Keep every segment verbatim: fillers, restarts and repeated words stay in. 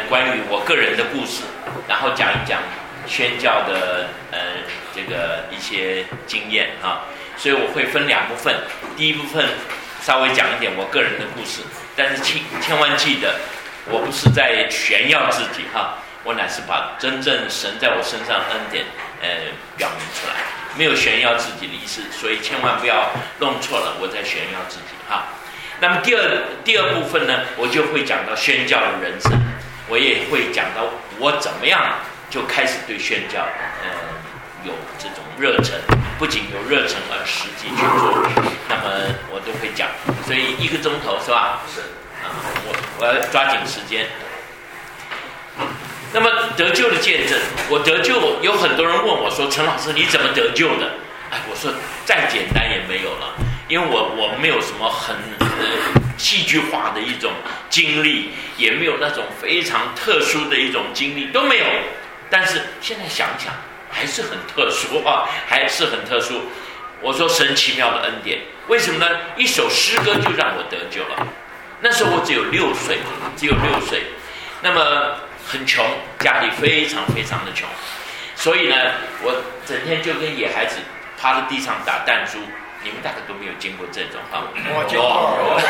关于我个人的故事，然后讲一讲宣教的呃这个一些经验啊，所以我会分两部分，第一部分稍微讲一点我个人的故事，但是千千万记得，我不是在炫耀自己哈，我乃是把真正神在我身上恩典呃表明出来，没有炫耀自己的意思，所以千万不要弄错了我在炫耀自己哈。那么第二第二部分呢，我就会讲到宣教的人生，我也会讲到我怎么样就开始对宣教呃有这种热忱，不仅有热忱而实际去做，那么我都会讲，所以一个钟头是吧？是啊，我我要抓紧时间。那么得救的见证，我得救有很多人问我说：“陈老师你怎么得救的？”哎，我说再简单也没有了。因为我我没有什么很呃戏剧化的一种经历，也没有那种非常特殊的一种经历，都没有。但是现在想想，还是很特殊啊，还是很特殊。我说神奇妙的恩典，为什么呢？一首诗歌就让我得救了。那时候我只有六岁，只有六岁，那么很穷，家里非常非常的穷，所以呢，我整天就跟野孩子趴在地上打弹珠。你们大概都没有经过这种哈， 我经过，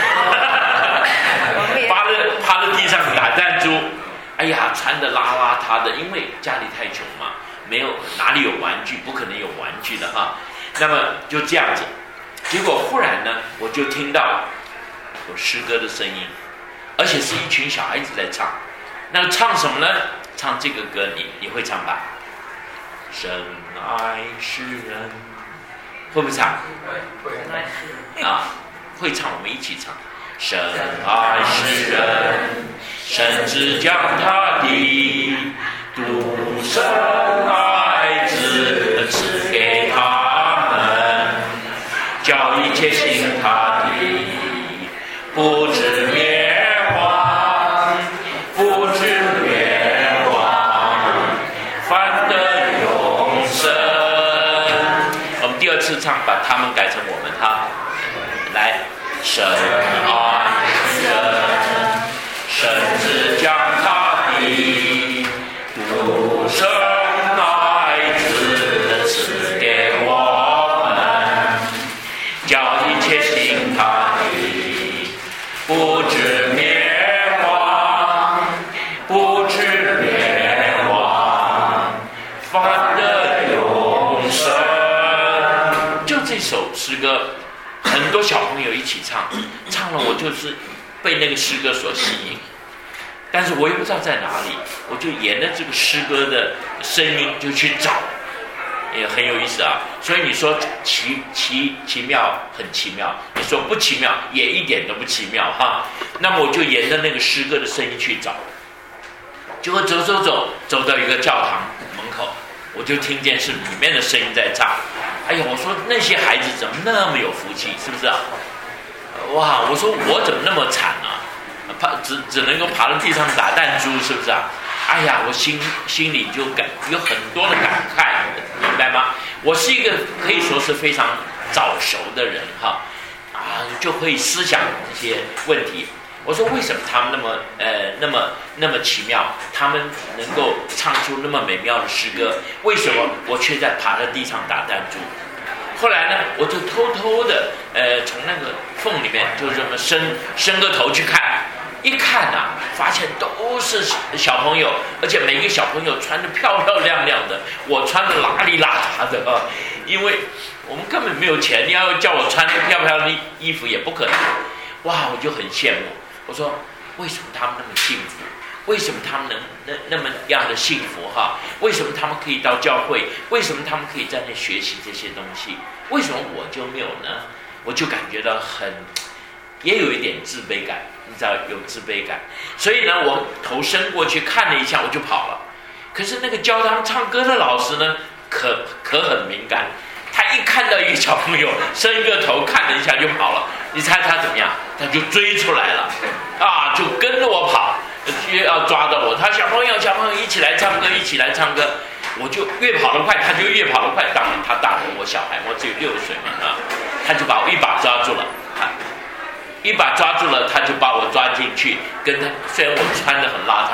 趴在趴在地上打弹珠，哎呀，穿得邋邋遢的，因为家里太穷嘛，没有哪里有玩具，不可能有玩具的哈。那么就这样子，结果忽然呢，我就听到有诗歌的声音，而且是一群小孩子在唱。那唱什么呢？唱这个歌，你你会唱吧？深爱世人。会不会唱？ 会会啊，会唱，我们一起唱。深爱世人，甚至将他的独生爱子赐给他们，叫一切信他的不至灭亡，不至灭亡，反得永生。第二次唱，把他们改成我们哈，来，深爱世人，甚至将他的独生爱子赐给我们，叫一切信他的不至灭亡，不至灭亡，反得永生。这首诗歌很多小朋友一起唱，唱了我就是被那个诗歌所吸引，但是我也不知道在哪里，我就沿着这个诗歌的声音就去找，也很有意思啊。所以你说奇奇奇妙，很奇妙；你说不奇妙，也一点都不奇妙哈。那么我就沿着那个诗歌的声音去找，结果走走走，走到一个教堂门口，我就听见是里面的声音在唱。哎呀，我说那些孩子怎么那么有福气，是不是啊？哇，我说我怎么那么惨啊？爬只只能够爬到地上打弹珠，是不是啊？哎呀，我心心里就感有很多的感慨，明白吗？我是一个可以说是非常早熟的人哈，啊，就可以思想这些问题。我说为什么他们那么呃那么那么奇妙，他们能够唱出那么美妙的诗歌，为什么我却在爬在地上打弹珠？后来呢，我就偷偷的呃从那个缝里面就这么伸伸个头去看，一看啊，发现都是小朋友，而且每个小朋友穿得漂漂亮亮的，我穿得邋里邋遢的啊，因为我们根本没有钱，你要叫我穿得漂漂亮的衣服也不可能。哇，我就很羡慕。我说为什么他们那么幸福？为什么他们能那那么样的幸福哈？为什么他们可以到教会？为什么他们可以在那学习这些东西？为什么我就没有呢？我就感觉到很，也有一点自卑感，你知道有自卑感。所以呢，我头伸过去看了一下，我就跑了。可是那个教他们唱歌的老师呢，可可很敏感。他一看到一个小朋友伸一个头看了一下就跑了，你猜他怎么样？他就追出来了，啊，就跟着我跑，就要抓到我。他小朋友小朋友一起来唱歌，一起来唱歌，我就越跑得快，他就越跑得快。当然他大过我小孩，我只有六岁嘛啊，他就把我一把抓住了，啊，一把抓住了，他就把我抓进去，跟他虽然我穿得很邋遢，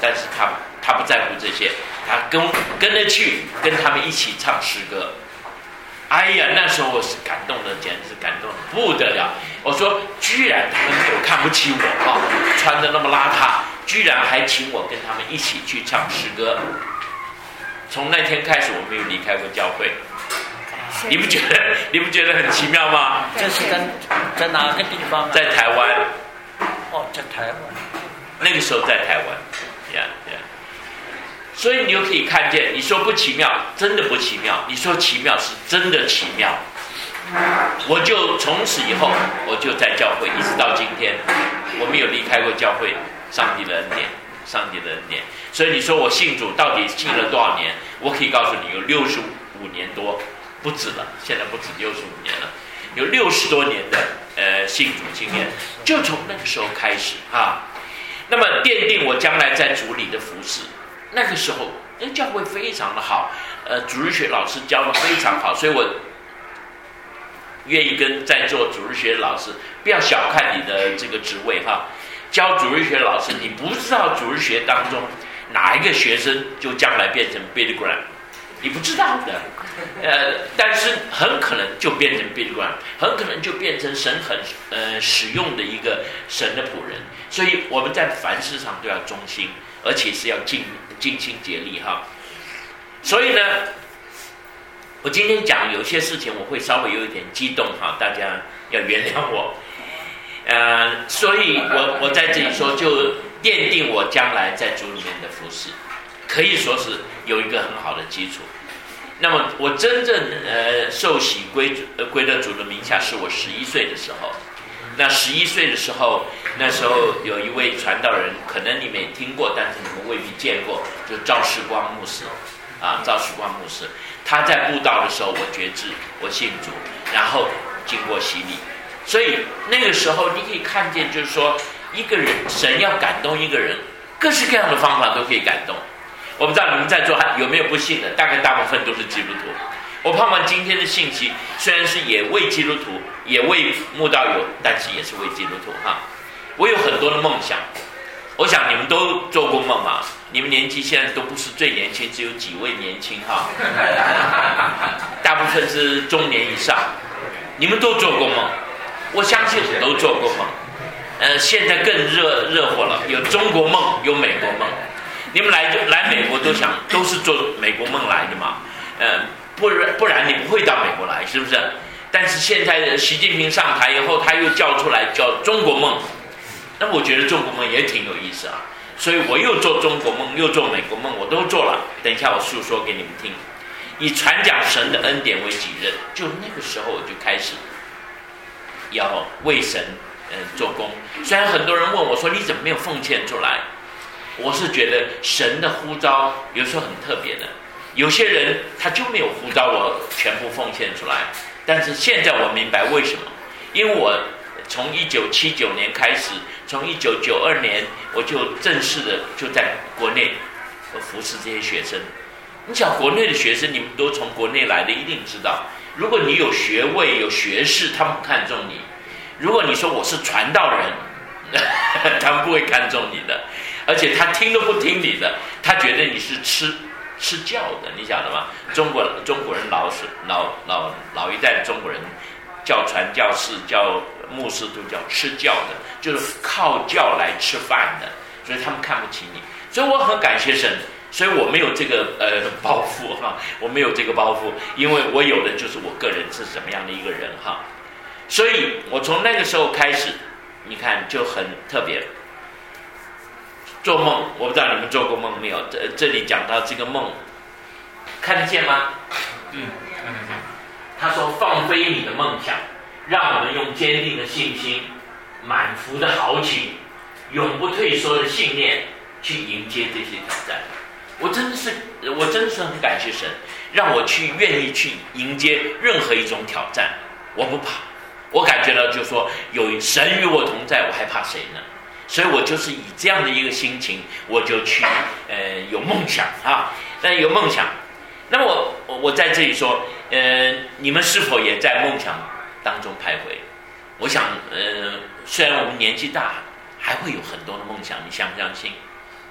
但是他他不在乎这些，他跟跟着去跟他们一起唱诗歌。哎呀，那时候我是感动的，简直是感动的不得了。我说，居然他们没有看不起我啊，穿得那么邋遢，居然还请我跟他们一起去唱诗歌。从那天开始，我没有离开过教会。你不觉得你不觉得很奇妙吗？ 这是在在哪个地方？ 在台湾。 哦，在台湾。 那个时候在台湾，呀呀。所以你就可以看见，你说不奇妙，真的不奇妙；你说奇妙，是真的奇妙。我就从此以后，我就在教会，一直到今天，我没有离开过教会。上帝的恩典，上帝的恩典。所以你说我信主到底信了多少年？我可以告诉你，有六十五年多，不止了，现在不止六十五年了，有六十多年的呃信主经验，就从那个时候开始啊。那么奠定我将来在主里的服事。那个时候，那教会非常的好，呃，主日学老师教的非常好，所以我愿意跟在座主日学老师，不要小看你的这个职位哈。教主日学老师，你不知道主日学当中哪一个学生就将来变成 Billy Graham， 你不知道的，呃，但是很可能就变成 Billy Graham， 很可能就变成神很呃使用的一个神的仆人。所以我们在凡事上都要忠心，而且是要尽尽心竭力哈。所以呢，我今天讲有些事情我会稍微有一点激动哈，大家要原谅我。呃，所以我我在这里说，就奠定我将来在主里面的服事，可以说是有一个很好的基础。那么我真正呃受洗归呃归到主的名下，是我十一岁的时候。那十一岁的时候，那时候有一位传道人，可能你们也听过，但是你们未必见过，就赵世光牧师啊，赵世光牧师，他在布道的时候，我决志，我信主，然后经过洗礼，所以那个时候你可以看见，就是说一个人，神要感动一个人，各式各样的方法都可以感动。我不知道你们在座有没有不信的，大概大部分都是基督徒。我盼望今天的信息虽然是也为基督徒，也为慕道友，但是也是为基督徒哈。我有很多的梦想，我想你们都做过梦嘛。你们年纪现在都不是最年轻，只有几位年轻哈，大部分是中年以上。你们都做过梦，我相信你都做过梦。呃，现在更热热火了，有中国梦，有美国梦。你们来来美国都想都是做美国梦来的嘛？呃。不然不然你不会到美国来，是不是？但是现在的习近平上台以后，他又叫出来叫中国梦，那我觉得中国梦也挺有意思啊。所以我又做中国梦，又做美国梦，我都做了。等一下我述说给你们听。以传讲神的恩典为己任，就那个时候我就开始要为神嗯、呃、做工。虽然很多人问我说你怎么没有奉献出来，我是觉得神的呼召有时候很特别的。有些人他就没有呼召我全部奉献出来，但是现在我明白为什么，因为我从一九七九年开始，从一九九二年我就正式的就在国内服侍这些学生。你想国内的学生，你们都从国内来的，一定知道，如果你有学位有学士，他们不看重你；如果你说我是传道人，他们不会看重你的，而且他听都不听你的，他觉得你是吃。吃教的，你晓得吗？中国中国人老是老老老一代的中国人叫传教士、叫牧师都叫吃教的，就是靠教来吃饭的，所以他们看不起你。所以我很感谢神，所以我没有这个呃包袱哈，我没有这个包袱，因为我有的就是我个人是什么样的一个人哈。所以我从那个时候开始，你看就很特别。做梦，我不知道你们做过梦没有？这这里讲到这个梦，看得见吗？ 嗯，看得见。 他说：“放飞你的梦想，让我们用坚定的信心、满腹的豪情、永不退缩的信念去迎接这些挑战。”我真的是，我真的是很感谢神，让我去愿意去迎接任何一种挑战，我不怕。我感觉到就是说，有神与我同在，我还怕谁呢？所以我就是以这样的一个心情，我就去呃有梦想啊，那有梦想。那么我我在这里说，呃，你们是否也在梦想当中徘徊？我想，呃，虽然我们年纪大，还会有很多的梦想，你相不相信？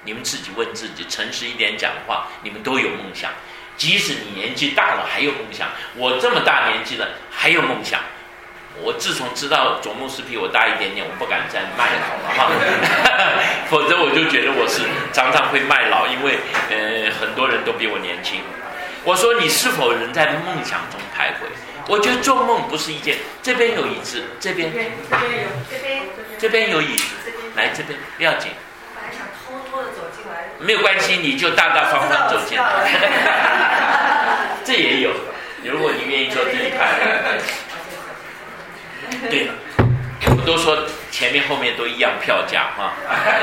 你们自己问自己，诚实一点讲话，你们都有梦想。即使你年纪大了还有梦想，我这么大年纪了还有梦想。我自从知道佐牧师比我大一点点，我不敢再卖老了哈，否则我就觉得我是常常会卖老，因为呃很多人都比我年轻。我说你是否仍在梦想中徘徊？我觉得做梦不是一件，这边有椅子，这边这边有，这边这边有椅子，来这边不要紧。 我本来想偷偷的走进来， 没有关系，你就大大方方走进来。这也有，如果你愿意坐第一排。对，我都说前面后面都一样票价哈。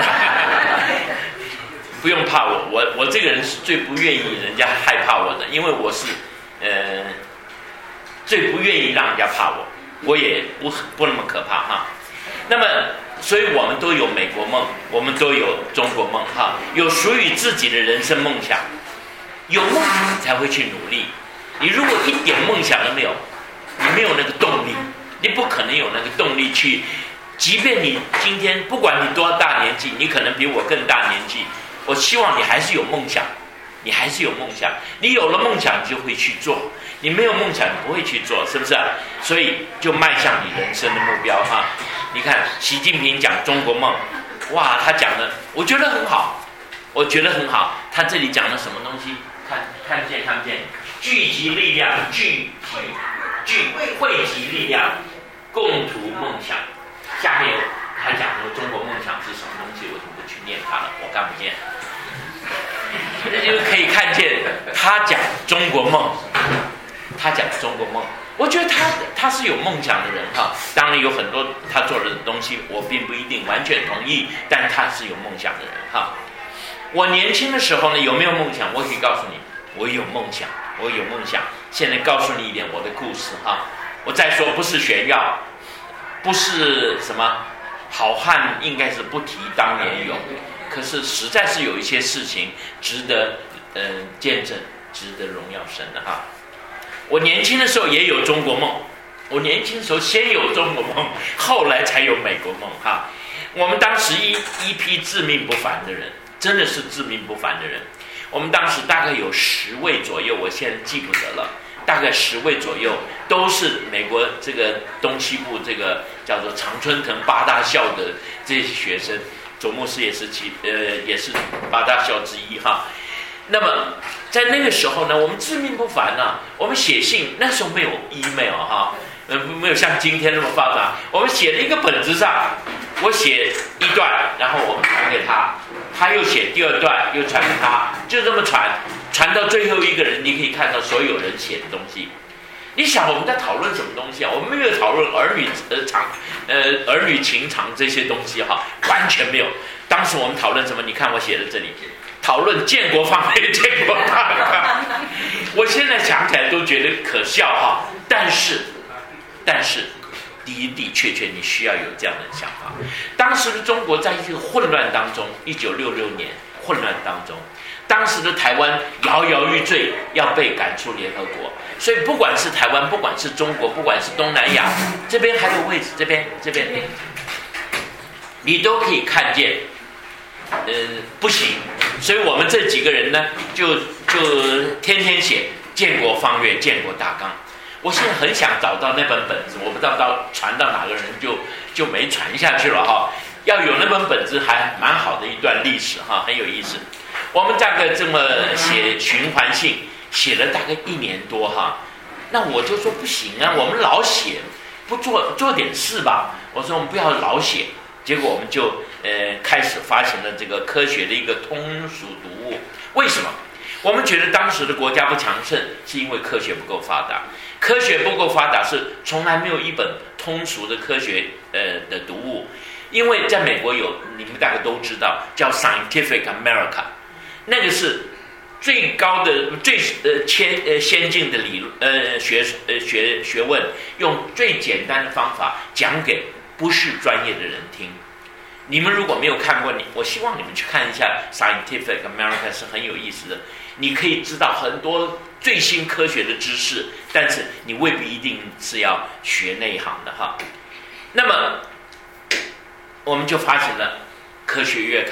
不用怕我，我我这个人是最不愿意人家害怕我的，因为我是呃最不愿意让人家怕我，我也不不那么可怕哈。那么，所以我们都有美国梦，我们都有中国梦哈，有属于自己的人生梦想。有梦想才会去努力，你如果一点梦想都没有，你没有那个动力，你不可能有那个动力去。即便你今天不管你多大年纪，你可能比我更大年纪，我希望你还是有梦想，你还是有梦想。你有了梦想，你就会去做；你没有梦想，你不会去做，是不是？所以就迈向你人生的目标哈。你看，习近平讲中国梦，哇，他讲的我觉得很好，我觉得很好。他这里讲的什么东西？看看不见看不见，聚集力量，聚集聚汇集力量，共图梦想。下面他讲说中国梦想是什么东西，我就不去念它了，我看不见。因为可以看见他讲中国梦，他讲中国梦，我觉得他他是有梦想的人哈。当然有很多他做的东西，我并不一定完全同意，但他是有梦想的人哈。我年轻的时候呢，有没有梦想？我可以告诉你，我有梦想，我有梦想。现在告诉你一点我的故事哈。我再说，不是炫耀，不是什么好汉，应该是不提当年勇。可是实在是有一些事情值得嗯、呃、见证，值得荣耀神的哈。我年轻的时候也有中国梦，我年轻的时候先有中国梦，后来才有美国梦哈。我们当时一一批自命不凡的人，真的是自命不凡的人。我们当时大概有十位左右，我现在记不得了，大概十位左右，都是美国这个东西部这个叫做常春藤八大校的这些学生。佐牧师也是其呃也是八大校之一哈。那么在那个时候呢，我们自命不凡呐、啊，我们写信，那时候没有 email 哈，呃没有像今天那么发达，我们写了一个本子上，我写一段，然后我们传给他，他又写第二段，又传给他，就这么传，传到最后一个人，你可以看到所有人写的东西。你想我们在讨论什么东西啊？我们没有讨论儿女呃长呃儿女情长这些东西哈，完全没有。当时我们讨论什么？你看我写的这里，讨论建国方面建国大纲。我现在想起来都觉得可笑哈，但是但是的的确确你需要有这样的想法。当时的中国在一个混乱当中，一九六六年混乱当中。当时的台湾摇摇欲坠，要被赶出联合国，所以不管是台湾，不管是中国，不管是东南亚，这边还有位置，这边这边，你都可以看见，呃，不行，所以我们这几个人呢，就就天天写建国方略、建国大纲。我现在很想找到那本本子，我不知道到传到哪个人就就没传下去了哈。要有那本本子，还蛮好的一段历史哈，很有意思。我们大概这么写循环信，写了大概一年多哈。那我就说不行啊，我们老写，不做做点事吧。我说我们不要老写，结果我们就呃开始发行了这个科学的一个通俗读物。为什么？我们觉得当时的国家不强盛，是因为科学不够发达。科学不够发达，是从来没有一本通俗的科学呃的读物。因为在美国有，你们大概都知道，叫 Scientific America。那个是最高的、最呃先呃先进的理论呃学呃学学问，用最简单的方法讲给不是专业的人听。你们如果没有看过，你我希望你们去看一下 Scientific America， 是很有意思的。你可以知道很多最新科学的知识，但是你未必一定是要学那一行的哈。那么我们就发行了科学月刊。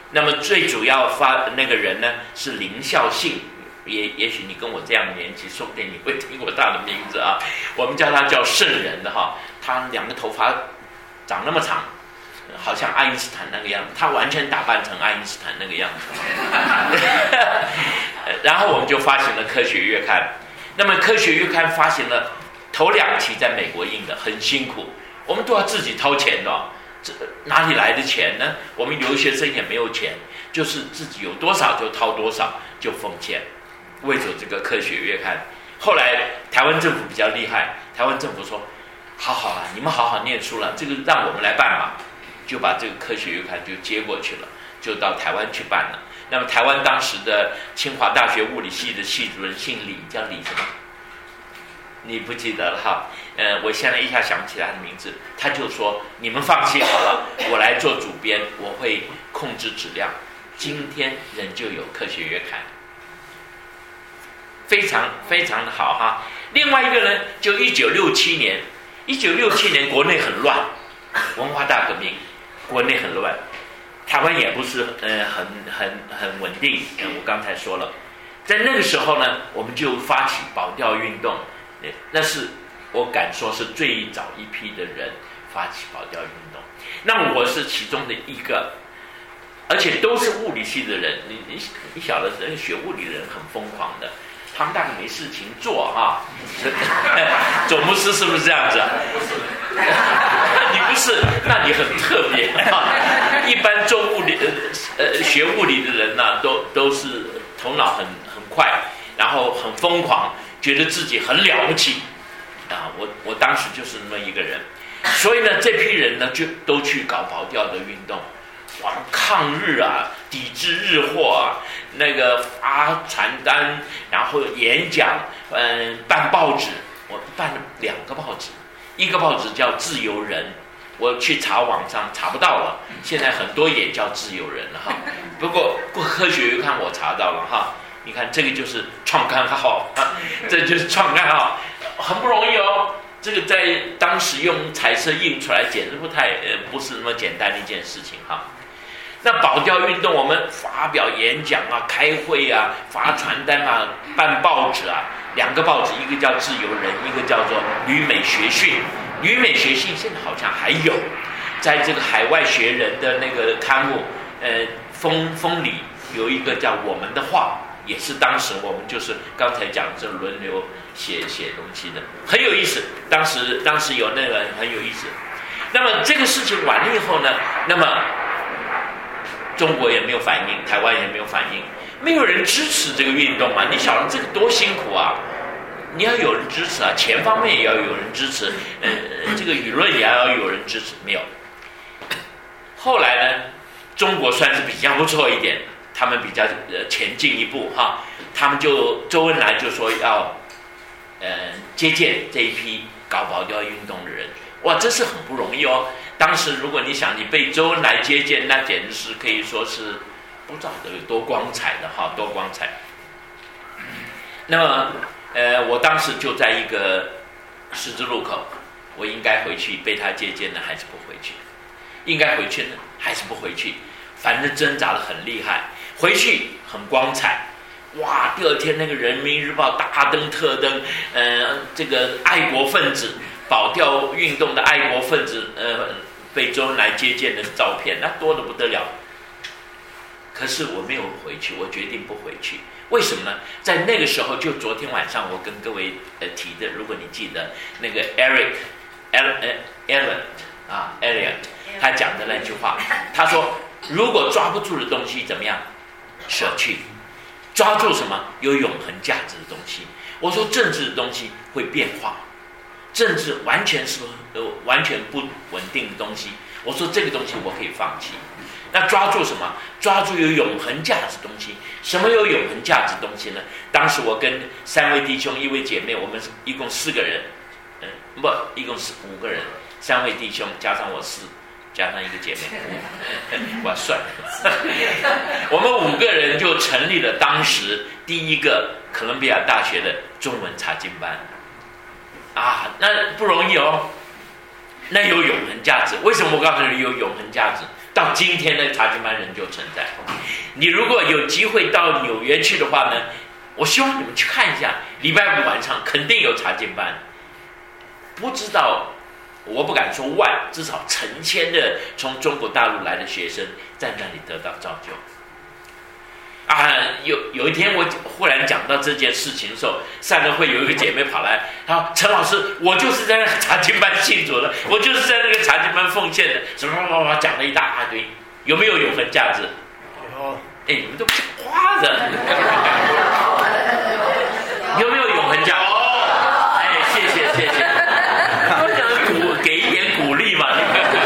那么最主要发那个人呢是林孝信，也也许你跟我这样的年纪，说不定你会听过他的名字啊。我们叫他叫圣人的哈，他两个头发长那么长，好像爱因斯坦那个样子，他完全打扮成爱因斯坦那个样子。然后我们就发行了科学月刊，那么科学月刊发行了头两期在美国印的，很辛苦，我们都要自己掏钱的、哦。这哪里来的钱呢？我们留学生也没有钱，就是自己有多少就掏多少，就奉献，为走这个科学月刊。后来台湾政府比较厉害，台湾政府说：“好好啊，你们好好念书了，这个让我们来办吧。”就把这个科学月刊就接过去了，就到台湾去办了。那么台湾当时的清华大学物理系的系主任姓李，叫李什么？你不记得了哈？呃，我现在一下想不起他的名字。他就说：“你们放心好了，我来做主编，我会控制质量。今天仍旧有科学月刊，非常非常的好哈。”另外一个呢，就一九六七年，一九六七年国内很乱，文化大革命，国内很乱，台湾也不是呃很很很稳定。呃，我刚才说了，在那个时候呢，我们就发起保钓运动。那是我敢说是最早一批的人发起保钓运动，那么我是其中的一个，而且都是物理系的人。你你你晓得，人学物理的人很疯狂的，他们大概没事情做哈。总牧师是不是这样子啊？你不是，那你很特别啊。一般做物理呃呃学物理的人呢、啊，都都是头脑很很快，然后很疯狂。觉得自己很了不起啊！我我当时就是那么一个人，所以呢，这批人呢就都去搞保钓的运动，哇，抗日啊，抵制日货啊，那个发传单，然后演讲，嗯，办报纸，我办了两个报纸，一个报纸叫《自由人》，我去查网上查不到了，现在很多也叫《自由人》了哈。不过不科学月刊我查到了哈。你看，这个就是创刊号，这就是创刊号，很不容易哦。这个在当时用彩色印出来，简直不太呃不是那么简单的一件事情哈。那保钓运动，我们发表演讲啊、开会啊、发传单啊、办报纸啊，两个报纸，一个叫《自由人》，一个叫做《旅美学讯》。旅美学讯现在好像还有，在这个海外学人的那个刊物，呃，风风里有一个叫《我们的话》。也是当时我们就是刚才讲这轮流写写东西的，很有意思。当时当时有那个很有意思。那么这个事情完了以后呢，那么中国也没有反应，台湾也没有反应，没有人支持这个运动啊！你晓得这个多辛苦啊！你要有人支持啊，钱方面也要有人支持，呃，这个舆论也要有人支持，没有。后来呢，中国算是比较不错一点。他们比较呃前进一步哈，他们就周恩来就说要，呃接见这一批搞保钓运动的人，哇，这是很不容易哦。当时如果你想你被周恩来接见，那简直是可以说是不知道有多光彩的哈，多光彩。那么呃，我当时就在一个十字路口，我应该回去被他接见呢，还是不回去？应该回去呢，还是不回去？反正挣扎得很厉害。回去很光彩，哇！第二天那个《人民日报》大登特登，呃，这个爱国分子保钓运动的爱国分子，呃，被周恩来接见的照片，那多得不得了。可是我没有回去，我决定不回去。为什么呢？在那个时候，就昨天晚上我跟各位呃提的，如果你记得那个 Eric Elliot 啊 Elliot 他讲的那句话，他说：如果抓不住的东西怎么样？舍去，抓住什么有永恒价值的东西。我说政治的东西会变化，政治完全是呃完全不稳定的东西。我说这个东西我可以放弃。那抓住什么？抓住有永恒价值的东西。什么有永恒价值的东西呢？当时我跟三位弟兄一位姐妹，我们一共四个人，嗯，不，一共是五个人，三位弟兄加上我四。加上一个姐妹，我算了，我们五个人就成立了当时第一个哥伦比亚大学的中文查经班，啊，那不容易哦，那有永恒价值。为什么我告诉你有永恒价值？ 到今天的查经班仍旧存在。你如果有机会到纽约去的话呢，我希望你们去看一下，礼拜五晚上肯定有查经班。不知道，我不敢说万，至少成千的从中国大陆来的学生在那里得到造就。啊，有有一天我忽然讲到这件事情的时候，善乐会有一个姐妹跑来，她说：“陈老师，我就是在那个查经班信主的，我就是在那个查经班奉献的，什么什么什么，讲了一大堆，有没有永恒价值？” 有。 哎，你们都不讲话的，有没有永恒价值？哦，哎，谢谢谢谢，我想鼓给一点鼓励嘛，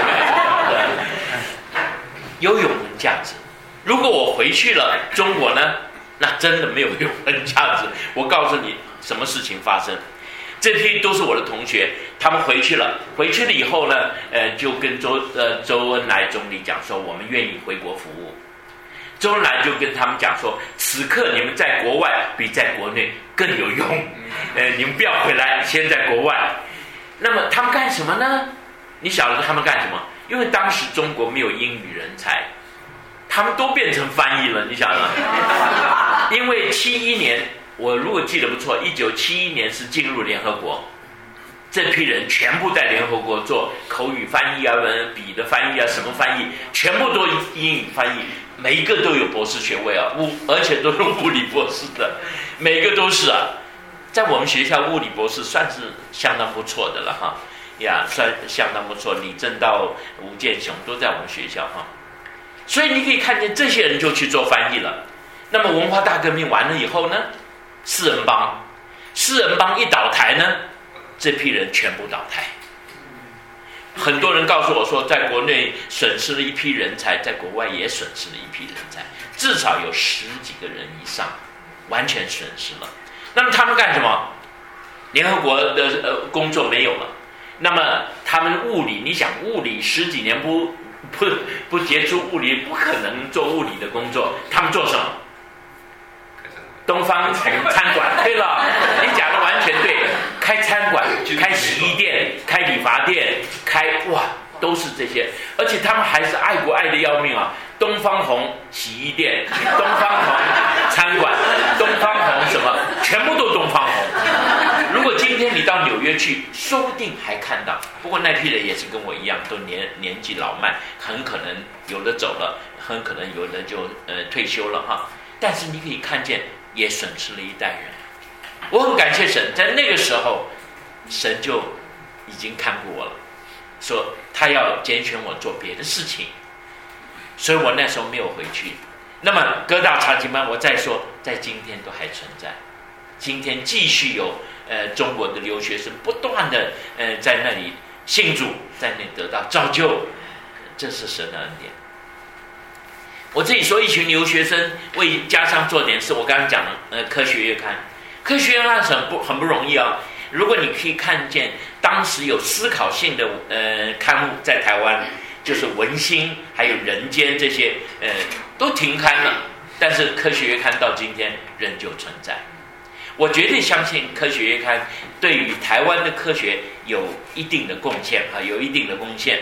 有永恒价值。如果我回去了中国呢，那真的没有永恒价值。我告诉你，什么事情发生？这批都是我的同学，他们回去了。回去了以后呢，呃，就跟周呃周恩来总理讲说，我们愿意回国服务。周恩来就跟他们讲说，此刻你们在国外比在国内更有用，呃，你们不要回来，先在国外。那么他们干什么呢？你晓得他们干什么？因为当时中国没有英语人才。他们都变成翻译了，你晓得吗？因为七一年，我如果记得不错，一九七一年是进入联合国，这批人全部在联合国做口语翻译啊、文笔的翻译啊、什么翻译，全部都英语翻译，每一个都有博士学位啊，物而且都是物理博士的，每个都是啊。在我们学校，物理博士算是相当不错的了哈，呀，算相当不错。李政道、吴健雄都在我们学校哈。所以你可以看见这些人就去做翻译了。那么文化大革命完了以后呢，四人帮，四人帮一倒台呢，这批人全部倒台。很多人告诉我说，在国内损失了一批人才，在国外也损失了一批人才，至少有十几个人以上完全损失了。那么他们干什么？联合国的呃工作没有了。那么他们物理，你想物理十几年不不不接触物理，不可能做物理的工作。他们做什么？东方餐馆。对了，你讲的完全对。开餐馆、开洗衣店、开理发店、开哇，都是这些。而且他们还是爱国爱的要命啊！东方红洗衣店、东方红餐馆、东方红什么，全部都东方红。如果今天你到纽约去，说不定还看到。不过那批人也是跟我一样，都年年纪老迈，很可能有的走了，很可能有的就呃退休了哈。但是你可以看见，也损失了一代人。我很感谢神，在那个时候，神就已经看过我了，说他要拣选我做别的事情，所以我那时候没有回去。那么哥大查经班，我再说，在今天都还存在。今天继续有呃中国的留学生不断的呃在那里信主，在那里得到造就，这是神的恩典。我这里说一群留学生为家乡做点事，我刚刚讲了呃科学月刊，科学月刊很不很不容易啊。如果你可以看见当时有思考性的呃刊物在台湾，就是文心还有人间这些呃都停刊了，但是科学月刊到今天仍旧存在。我绝对相信科学月刊对于台湾的科学有一定的贡献啊，有一定的贡献。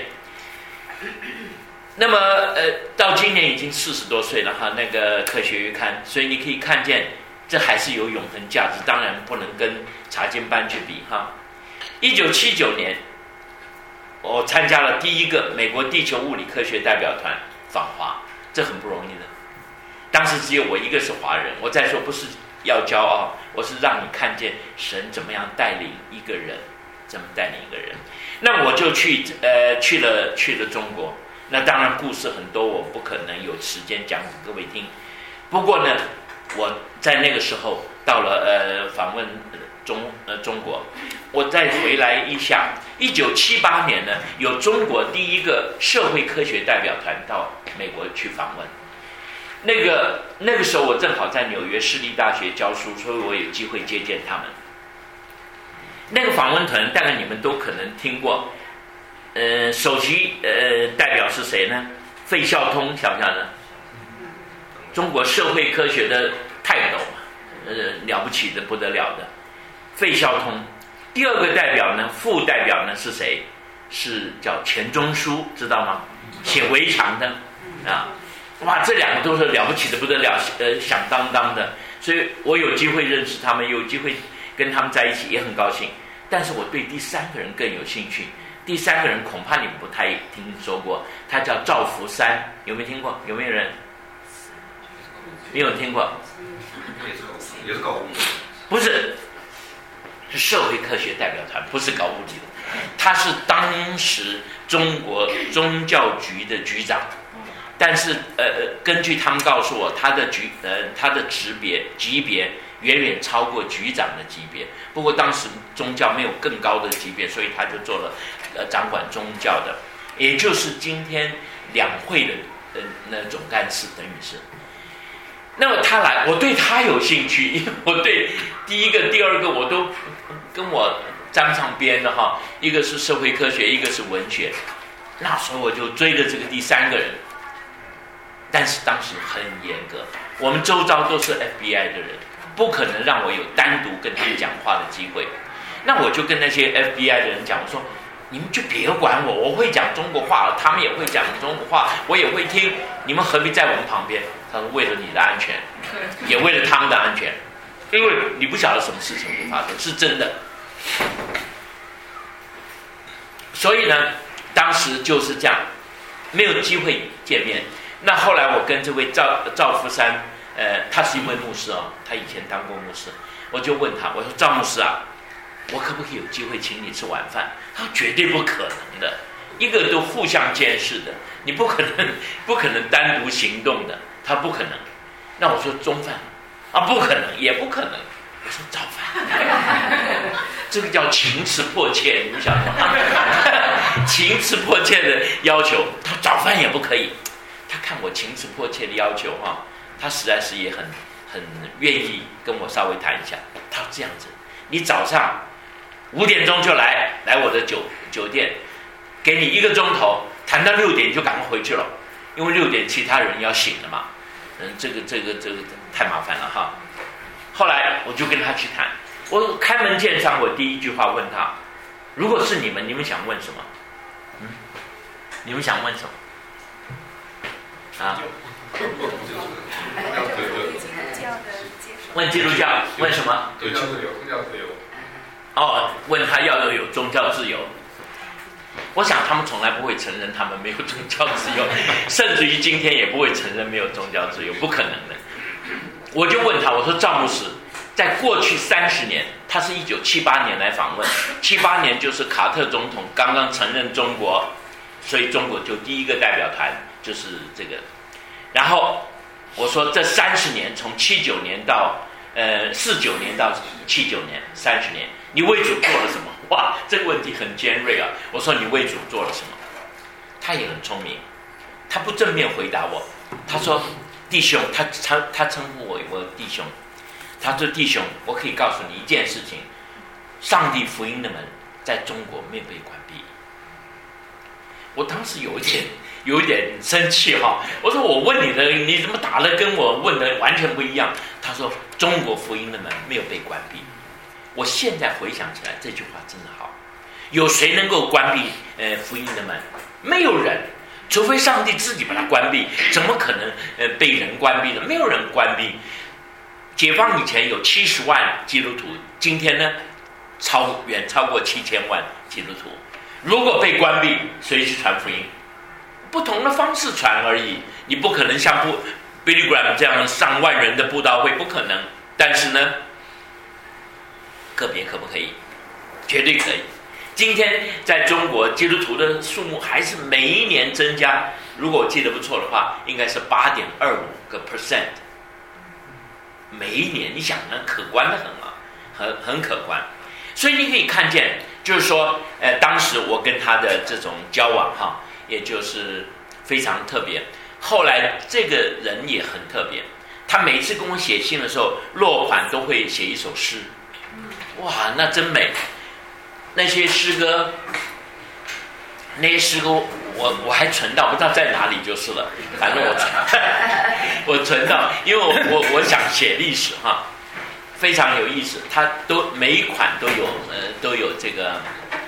那么呃，到今年已经四十多岁了哈，那个科学月刊，所以你可以看见，这还是有永恒价值，当然不能跟查经班去比哈。一九七九年，我参加了第一个美国地球物理科学代表团访华，这很不容易的。当时只有我一个是华人，我再说不是要骄傲，我是让你看见神怎么样带领一个人，怎么带领一个人。那我就去呃去了去了中国。那当然故事很多，我不可能有时间讲给各位听。不过呢，我在那个时候到了呃访问中呃中国，我再回来一下，一九七八年呢，有中国第一个社会科学代表团到美国去访问。那个那个时候我正好在纽约市立大学教书，所以我有机会接见他们。那个访问团大概你们都可能听过。呃，首席呃代表是谁呢？费孝通，晓不晓得？中国社会科学的泰斗，呃，了不起的不得了的，费孝通。第二个代表呢，副代表呢是谁？ 是叫钱钟书，知道吗？写围墙的啊，哇，这两个都是了不起的不得了，呃，响当当的。所以我有机会认识他们，有机会跟他们在一起，也很高兴。但是我对第三个人更有兴趣。第三个人恐怕你们不太听说过，他叫赵福山，有没有听过？有没有人？没有听过？ 也是搞物理， 不是，是社会科学代表团，不是搞物理的。他是当时中国宗教局的局长，但是呃，根据他们告诉我，他的局呃他的职别级别远远超过局长的级别。不过当时宗教没有更高的级别，所以他就做了呃掌管宗教的，也就是今天两会的呃那总干事，等于是。那么他来，我对他有兴趣，因为我对第一个、第二个我都跟我沾上边的哈，一个是社会科学，一个是文学。那时候我就追着这个第三个人，但是当时很严格，我们周遭都是 F B I 的人，不可能让我有单独跟他们讲话的机会。那我就跟那些 F B I 的人讲，我说你们就别管我，我会讲中国话，他们也会讲中国话，我也会听，你们何必在我们旁边？他说为了你的安全，也为了他们的安全，因为你不晓得什么事情会发生，是真的。所以呢，当时就是这样，没有机会见面。那后来我跟这位赵赵福山，呃，他是一位牧师哦，他以前当过牧师，我就问他，我说赵牧师啊，我可不可以有机会请你吃晚饭？他说绝对不可能的，一个都互相监视的，你不可能不可能单独行动的，他不可能。那我说中饭啊，不可能，也不可能。我说早饭，这个叫情辞迫切，你们晓得吗？情辞迫切的要求，他早饭也不可以。他看我情辞迫切的要求哈，他实在是也很很愿意跟我稍微谈一下。他说这样子，你早上五点钟就来来我的酒酒店，给你一个钟头，谈到六点就赶快回去了，因为六点其他人要醒了嘛。嗯，这个这个这个太麻烦了哈。后来我就跟他去谈，我开门见山，我第一句话问他，如果是你们，你们想问什么？嗯，你们想问什么？啊？问基督教，问什么？ 宗教自由，宗教自由。 哦，问他要有有宗教自由。我想他们从来不会承认他们没有宗教自由，甚至于今天也不会承认没有宗教自由，不可能的。我就问他，我说赵牧师，在过去三十年，他是一九七八年来访问，七八年就是卡特总统刚刚承认中国，所以中国就第一个代表团就是这个。然后我说这三十年，从七九年到呃四九年到七九年，三十年，你为主做了什么？哇，这个问题很尖锐啊！我说你为主做了什么？他也很聪明，他不正面回答我，他说。弟兄，他他他称呼我我弟兄，他说弟兄，我可以告诉你一件事情，上帝福音的门在中国没有被关闭。我当时有一点有一点生气哈，我说我问你的，你怎么答的跟我问的完全不一样？他说中国福音的门没有被关闭。我现在回想起来，这句话真的好，有谁能够关闭呃福音的门？没有人。除非上帝自己把它关闭，怎么可能呃被人关闭呢？没有人关闭。解放以前有七十万基督徒，今天呢超远超过七千万基督徒。如果被关闭，谁去传福音？不同的方式传而已。你不可能像布 Billy Graham 这样上万人的布道会，不可能。但是呢，个别可不可以？绝对可以。今天在中国，基督徒的数目还是每一年增加。如果我记得不错的话，应该是八点二五个 percent。每一年，你想呢，可观的很啊，很很可观。所以你可以看见，就是说，呃，当时我跟他的这种交往哈，也就是非常特别。后来这个人也很特别，他每次跟我写信的时候，落款都会写一首诗。哇，那真美。那些诗歌，那些诗歌我我还存到，不知道在哪里就是了。反正我存，我存到，因为我我我想写历史哈，非常有意思。它都每一款都有呃都有这个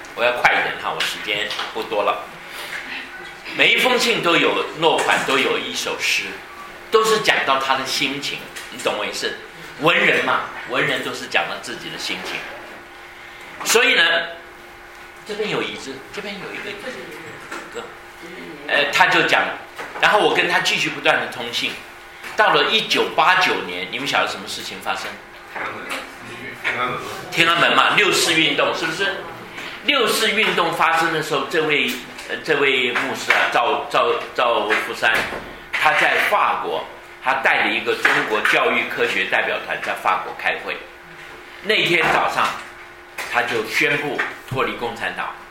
我要快一点哈，我时间不多了。每一封信都有落款，都有一首诗，都是讲到他的心情，你懂我意思？文人嘛，文人都是讲到自己的心情。所以呢，这边有椅子，这边有一个椅子，呃，他就讲，然后我跟他继续不断的通信，到了一九八九年，你们晓得什么事情发生？ 天安门， 天安门嘛，六四运动是不是？六四运动发生的时候，这位呃这位牧师啊，赵赵赵福山，他在法国，他带了一个中国教育科学代表团在法国开会。那天早上，他就宣布脱离共产党。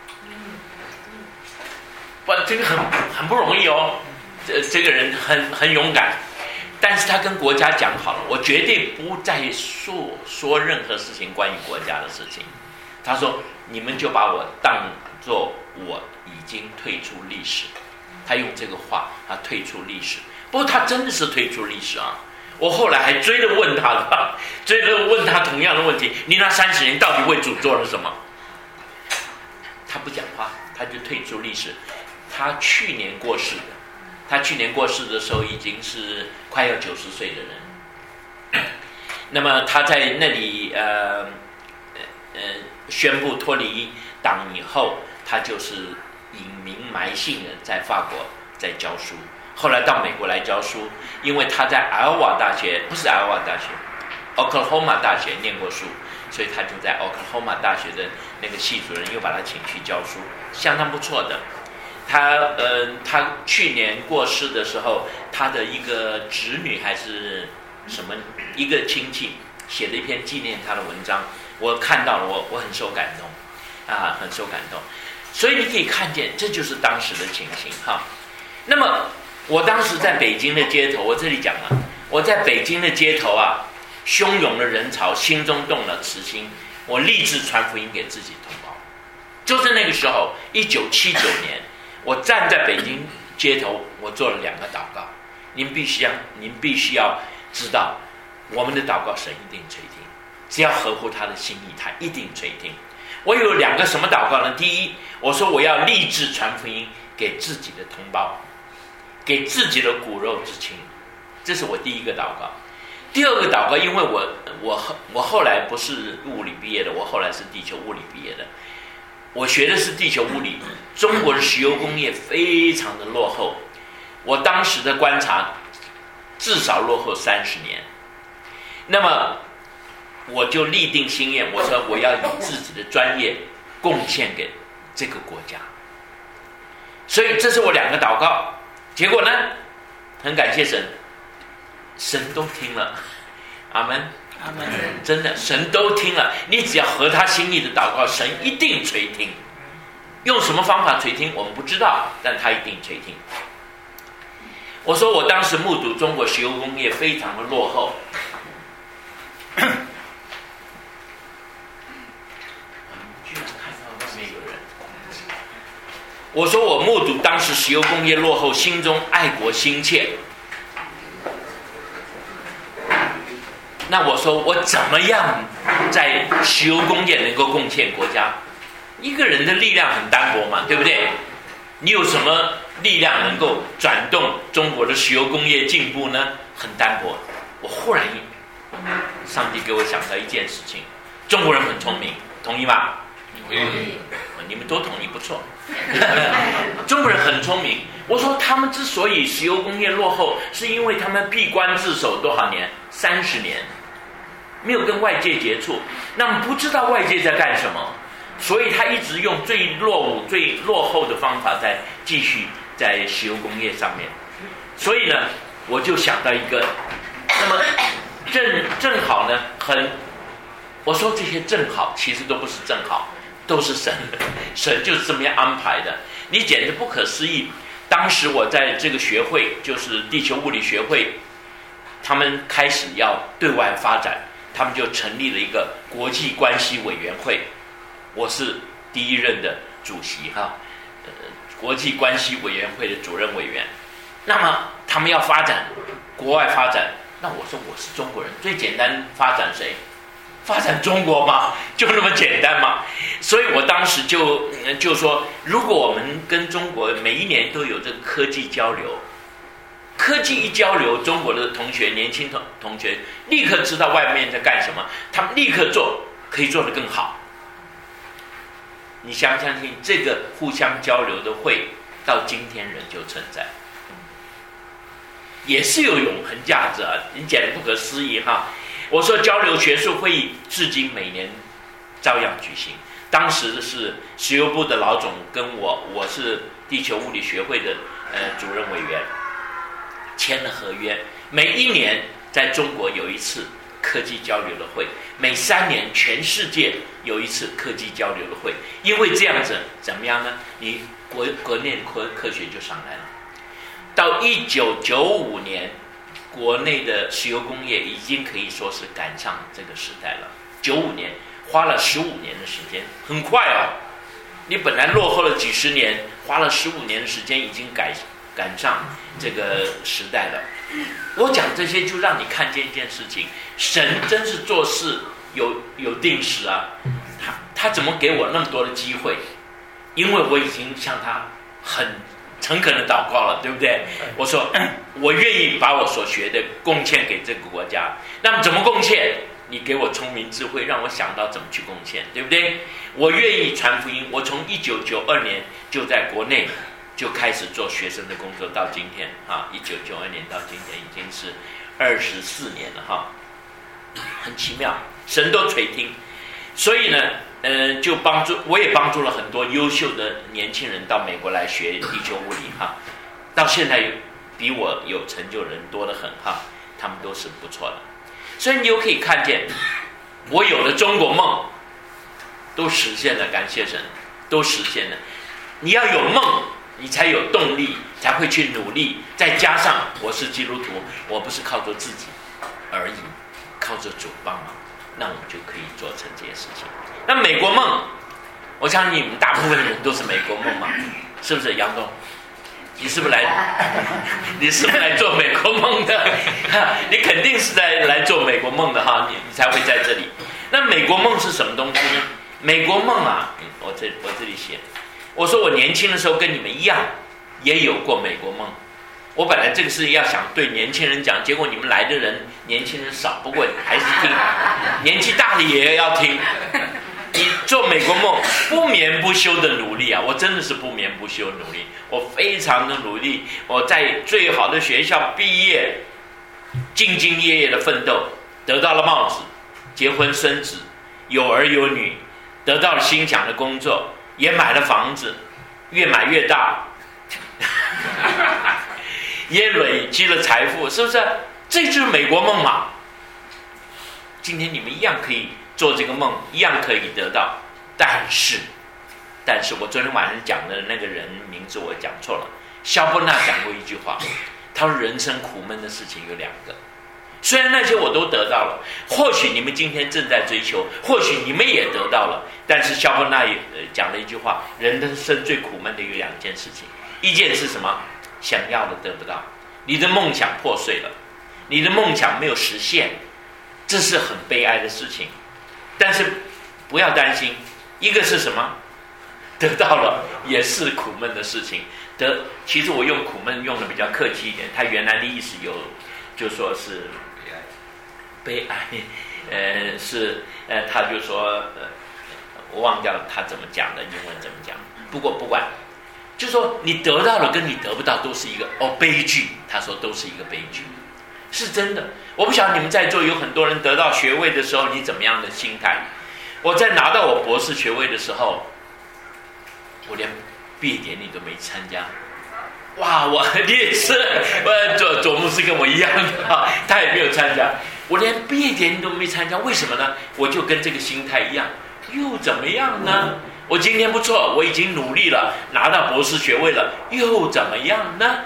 哇，这个很很不容易哦，这这个人很很勇敢。但是他跟国家讲好了，我绝对不再说说任何事情关于国家的事情。他说：“你们就把我当作我已经退出历史。”他用这个话，他退出历史。不过他真的是退出历史啊！我后来还追着问他了，追着问他同样的问题：你那三十年到底为主做了什么？他不讲话，他就退出历史。他去年过世的。他去年过世的时候已经是快要九十岁的人，那么他在那里呃呃宣布脱离党以后，他就是隐名埋姓的在法国在教书，后来到美国来教书，因为他在艾尔瓦大学不是艾尔瓦大学 ，Oklahoma 大学念过书，所以他就在 Oklahoma 大学的那个系主任又把他请去教书，相当不错的。他呃，他去年过世的时候，他的一个侄女还是什么一个亲戚写了一篇纪念他的文章，我看到了，我我很受感动，啊，很受感动。所以你可以看见，这就是当时的情形哈。那么我当时在北京的街头，我这里讲了，我在北京的街头啊，汹涌的人潮，心中动了慈心，我立志传福音给自己同胞。就是那个时候，一九七九年。我站在北京街头，我做了两个祷告。您必须要，您必须要知道，我们的祷告神一定垂听，只要合乎他的心意，他一定垂听。我有两个什么祷告呢？第一，我说我要立志传福音给自己的同胞，给自己的骨肉之亲，这是我第一个祷告。第二个祷告，因为我我我后来不是物理毕业的，我后来是地球物理毕业的。我学的是地球物理，中国的石油工业非常的落后，我当时的观察至少落后三十年。那么我就立定心愿，我说我要以自己的专业贡献给这个国家。所以这是我两个祷告，结果呢，很感谢神，神都听了，阿们。 阿们。 真的，神都听了。你只要合他心意的祷告，神一定垂听。用什么方法垂听，我们不知道，但他一定垂听。我说，我当时目睹中国石油工业非常的落后。居然看到外面有人。我说，我目睹当时石油工业落后，心中爱国心切。那我说我怎么样在石油工业能够贡献国家？一个人的力量很单薄嘛，对不对？你有什么力量能够转动中国的石油工业进步呢？很单薄。我忽然上帝给我想到一件事情，中国人很聪明，同意吗？ 同意。 你们都同意，不错。中国人很聪明。我说他们之所以石油工业落后，是因为他们闭关自守多少年？三十年。没有跟外界接触，那么不知道外界在干什么，所以他一直用最落伍、最落后的方法在继续在石油工业上面。所以呢，我就想到一个，那么正正好呢，很，我说这些正好其实都不是正好，都是神的，神就是这么样安排的，你简直不可思议。当时我在这个学会，就是地球物理学会，他们开始要对外发展。他们就成立了一个国际关系委员会，我是第一任的主席哈，呃，国际关系委员会的主任委员。那么他们要发展国外发展，那我说我是中国人，最简单发展谁？ 发展中国嘛，就那么简单嘛。所以我当时就就说，如果我们跟中国每一年都有这个科技交流，科技一交流，中国的同学年轻同同学立刻知道外面在干什么，他们立刻做，可以做得更好。你相不相信这个互相交流的会到今天仍旧存在，也是有永恒价值啊！你简直不可思议哈！我说交流学术会议至今每年照样举行，当时是石油部的老总跟我，我是地球物理学会的呃主任委员，签了合约，每一年在中国有一次科技交流的会，每三年全世界有一次科技交流的会，因为这样子怎么样呢？你国国内科科学就上来了。到一九九五年，国内的石油工业已经可以说是赶上这个时代了。九五年花了十五年的时间，很快哦。你本来落后了几十年，花了十五年的时间，已经赶赶上这个时代了。我讲这些就让你看见一件事情，神真是做事有有定时啊。他他怎么给我那么多的机会？因为我已经向他很诚恳的祷告了，对不对？我说我愿意把我所学的贡献给这个国家。那么怎么贡献？你给我聪明智慧，让我想到怎么去贡献，对不对？我愿意传福音。我从一九九二年就在国内就开始做学生的工作，到今天啊，一九九二年到今天已经是二十四年了哈，很奇妙，神都垂听。所以呢，呃，就帮助我也帮助了很多优秀的年轻人到美国来学地球物理哈，到现在比我有成就的人多得很哈，他们都是不错的。所以你又可以看见，我有的中国梦都实现了，感谢神，都实现了。你要有梦，你才有动力，才会去努力。再加上我是基督徒，我不是靠着自己而已，靠着主帮忙，那我们就可以做成这些事情。那美国梦，我相信你们大部分人都是美国梦嘛，是不是？杨东，你是不是来？你是不是来做美国梦的？你肯定是在来做美国梦的哈，你你才会在这里。那美国梦是什么东西呢？美国梦啊，我这我这里写，我说我年轻的时候跟你们一样，也有过美国梦。我本来这个是要想对年轻人讲，结果你们来的人年轻人少，不过还是听，年纪大的也要听。你做美国梦不眠不休的努力啊，我真的是不眠不休努力，我非常的努力，我在最好的学校毕业，兢兢业业的奋斗，得到了帽子，结婚生子，有儿有女，得到了心想的工作，也买了房子，越买越大，也累积了财富，是不是？这就是美国梦嘛。今天你们一样可以做这个梦，一样可以得到，但是，但是我昨天晚上讲的那个人名字我讲错了。萧伯纳讲过一句话，他说人生苦闷的事情有两个，虽然那些我都得到了，或许你们今天正在追求，或许你们也得到了，但是萧伯纳也讲了一句话，人的生最苦闷的有两件事情，一件是什么？想要的得不到，你的梦想破碎了，你的梦想没有实现，这是很悲哀的事情。但是不要担心，一个是什么？得到了也是苦闷的事情。得，其实我用苦闷用的比较客气一点，它原来的意思有，就说是悲哀，呃，是呃，他就说，呃，我忘掉他怎么讲的，英文怎么讲。不过不管，就说你得到了跟你得不到都是一个哦悲剧，他说都是一个悲剧。是真的，我不晓得你们在座有很多人得到学位的时候，你怎么样的心态？我在拿到我博士学位的时候，我连毕业典礼都没参加。哇，我你也是，呃，左左牧师跟我一样的啊，他也没有参加，我连毕业典礼都没参加，为什么呢？我就跟这个心态一样，又怎么样呢？我今天不错，我已经努力了，拿到博士学位了，又怎么样呢？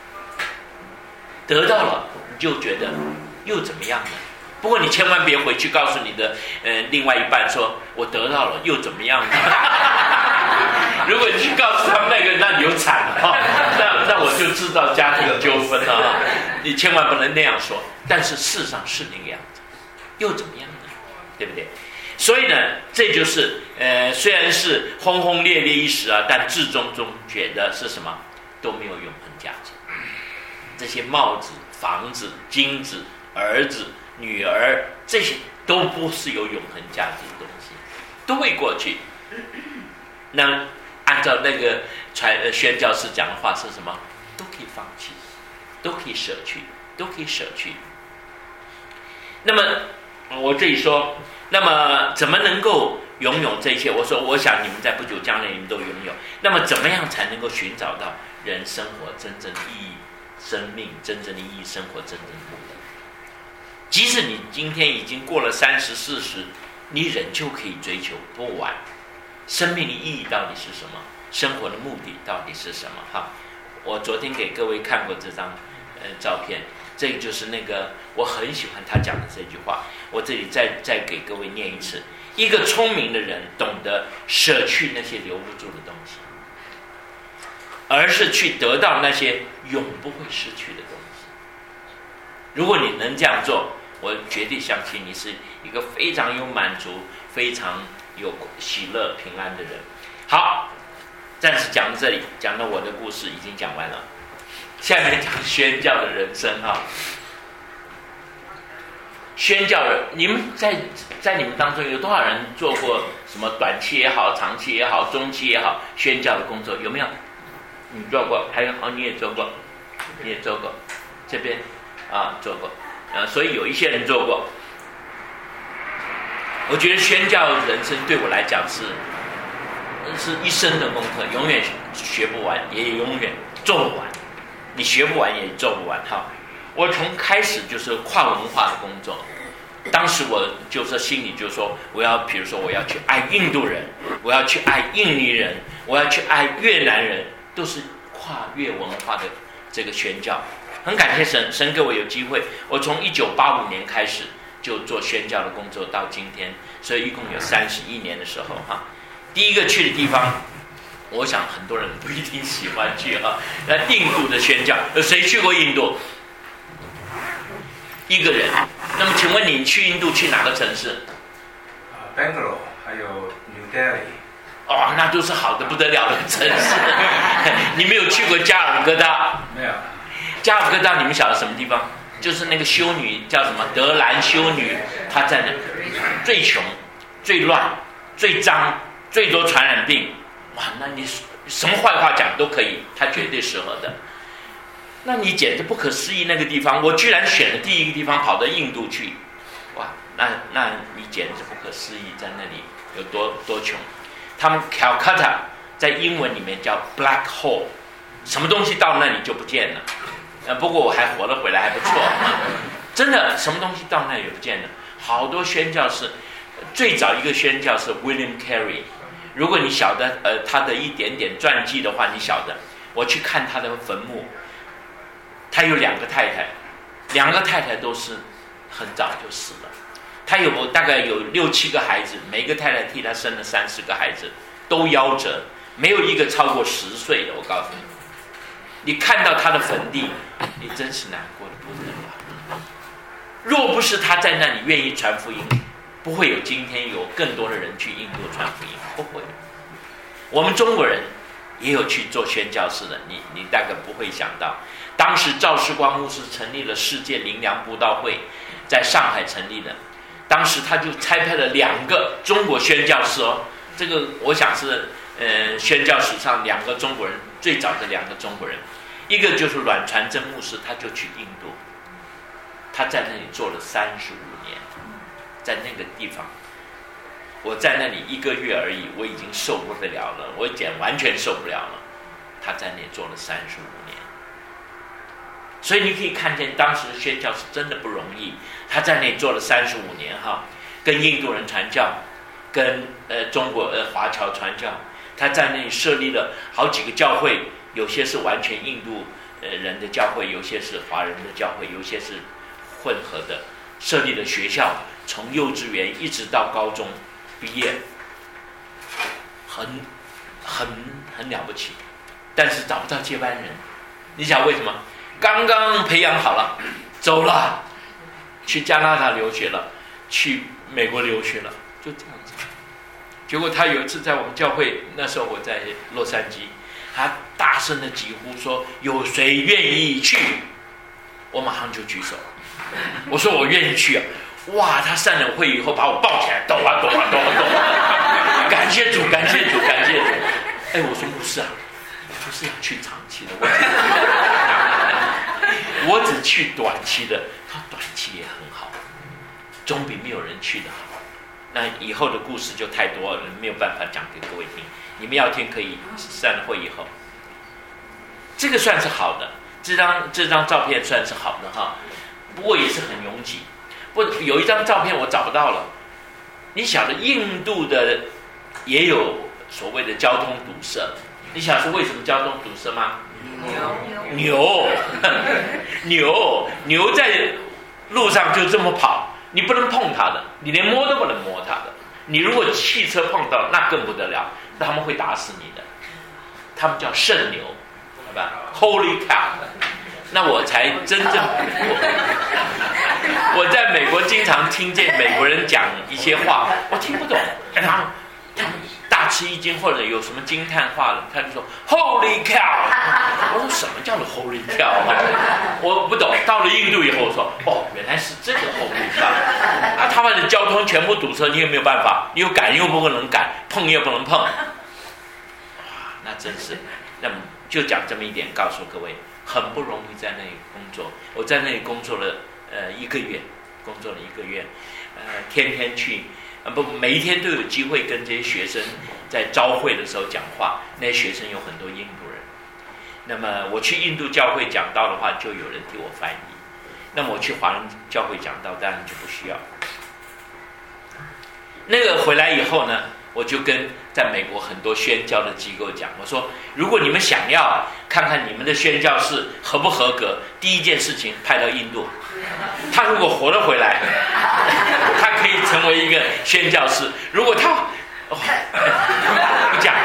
得到了。就觉得又怎么样呢？不过你千万别回去告诉你的呃另外一半说我得到了又怎么样呢？如果你去告诉他们那个，那你就惨了、哦、那那我就知道家庭纠纷了、哦、你千万不能那样说。但是事实上是那个样子，又怎么样呢？ 对不对？所以呢，这就是呃，虽然是轰轰烈烈一时啊，但至终终觉得是什么都没有永恒价值。这些帽子、房子、金子、儿子、女儿，这些都不是有永恒价值的东西，都会过去。那按照那个传呃宣教士讲的话是什么？都可以放弃，都可以舍去，都可以舍去。那么我这里说，那么怎么能够拥有这些？我说，我想你们在不久将来你们都拥有。那么怎么样才能够寻找到人生活真正的意义、生命真正的意义、生活真正的目的？即使你今天已经过了三十、四十，你仍旧可以追求，不晚。生命的意义到底是什么？生活的目的到底是什么？哈，我昨天给各位看过这张呃照片，这个就是那个我很喜欢他讲的这句话，我这里再再给各位念一次：一个聪明的人懂得舍去那些留不住的东西，而是去得到那些永不会失去的东西。如果你能这样做，我绝对相信你是一个非常有满足、非常有喜乐、平安的人。好，暂时讲到这里，讲到我的故事已经讲完了。下面讲宣教的人生啊。宣教人，你们在在你们当中有多少人做过什么短期也好、长期也好、中期也好宣教的工作？有没有？你做过？还有哦，你也做过，你也做过，这边啊做过，呃，所以有一些人做过。我觉得宣教人生对我来讲是是一生的功课，永远学不完，也永远做不完。你学不完也做不完。哈，我从开始就是跨文化的工作，当时我就是心里就说，我要比如说我要去爱印度人，我要去爱印尼人，我要去爱越南人，都是跨越文化的这个宣教。很感谢神，神给我有机会，我从一九八五年开始就做宣教的工作到今天，所以一共有三十一年的时候哈。第一个去的地方，我想很多人不一定喜欢去哈。那印度的宣教，有谁去过印度？一个人。那么请问你去印度去哪个城市？ 啊 ，Bangalore 还有 New Delhi。 哦，那都是好的不得了的城市。你没有去过加尔各答？ 没有。 加尔各答你们晓得什么地方？就是那个修女叫什么德兰修女，她在那最穷、最乱、最脏、最多传染病。哇，那你什么坏话讲都可以，她绝对适合的。那你简直不可思议，那个地方我居然选了第一个地方跑到印度去，哇，那那你简直不可思议，在那里有多多穷。他们 Calcutta 在英文里面叫 Black Hole， 什么东西到那里就不见了。呃，不过我还活了回来，还不错。真的，什么东西到那里也不见了。好多宣教士，最早一个宣教士 William Carey， 如果你晓得呃他的一点点传记的话，你晓得，我去看他的坟墓，他有两个太太，两个太太都是很早就死了。他有大概有六七个孩子，每个太太替他生了三四个孩子，都夭折，没有一个超过十岁的。我告诉你。你看到他的坟地，你真是难过的不得了。若不是他在那里愿意传福音，不会有今天有更多的人去印度传福音，不会。我们中国人也有去做宣教士的，你你大概不会想到，当时赵世光牧师成立了世界灵粮布道会，在上海成立的，当时他就差派了两个中国宣教士哦，这个我想是呃宣教史上两个中国人最早的两个中国人。一个就是阮传真牧师，他就去印度，他在那里做了三十五年，在那个地方，我在那里一个月而已，我已经受不得了了，我简完全受不了了。他在那里做了三十五年，所以你可以看见当时的宣教是真的不容易。他在那里做了三十五年哈，跟印度人传教，跟呃中国呃华侨传教，他在那里设立了好几个教会。有些是完全印度呃人的教会，有些是华人的教会，有些是混合的，设立了学校，从幼稚园一直到高中毕业，很很很了不起，但是找不到接班人。你想为什么？刚刚培养好了，走了，去加拿大留学了，去美国留学了，就这样子。结果他有一次在我们教会，那时候我在洛杉矶，他大声的疾呼说：“有谁愿意去？”我马上就举手，我说我愿意去啊！哇，他散了会以后把我抱起来，抖啊抖啊抖啊抖啊！感谢主，感谢主，感谢主！哎，我说不是啊，不是要去长期的，我只我只去短期的。他短期也很好，总比没有人去的好。那以后的故事就太多了，没有办法讲给各位听。你们要听可以散了会以后。这个算是好的，这张这张照片算是好的哈，不过也是很拥挤。不，有一张照片我找不到了。你晓得印度的也有所谓的交通堵塞，你晓得是为什么交通堵塞吗？牛牛牛牛在路上就这么跑，你不能碰它的，你连摸都不能摸它的。你如果汽车碰到，那更不得了，他们会打死你的。他们叫圣牛，好吧 ？Holy cow！ 那我才真正我，我在美国经常听见美国人讲一些话，我听不懂，然后他们大吃一惊或者有什么惊叹话了，他就说 Holy cow！ 我说什么叫做 Holy cow？ 我不懂。到了印度以后，我说哦，原来是这个 Holy cow！ 啊，他们的交通全部堵塞，你有没有办法？你又赶又不能赶，碰又不能碰。哇，那真是，那么就讲这么一点，告诉各位。很不容易在那里工作，我在那里工作了呃一个月，工作了一个月，呃天天去，呃不每一天都有机会跟这些学生在朝会的时候讲话，那些学生有很多印度人，那么我去印度教会讲道的话，就有人替我翻译，那么我去华人教会讲道，当然就不需要。那个回来以后呢，我就跟在美国很多宣教的机构讲，我说如果你们想要看看你们的宣教士合不合格，第一件事情派到印度，他如果活得回来，他可以成为一个宣教士；如果他，哦、不讲。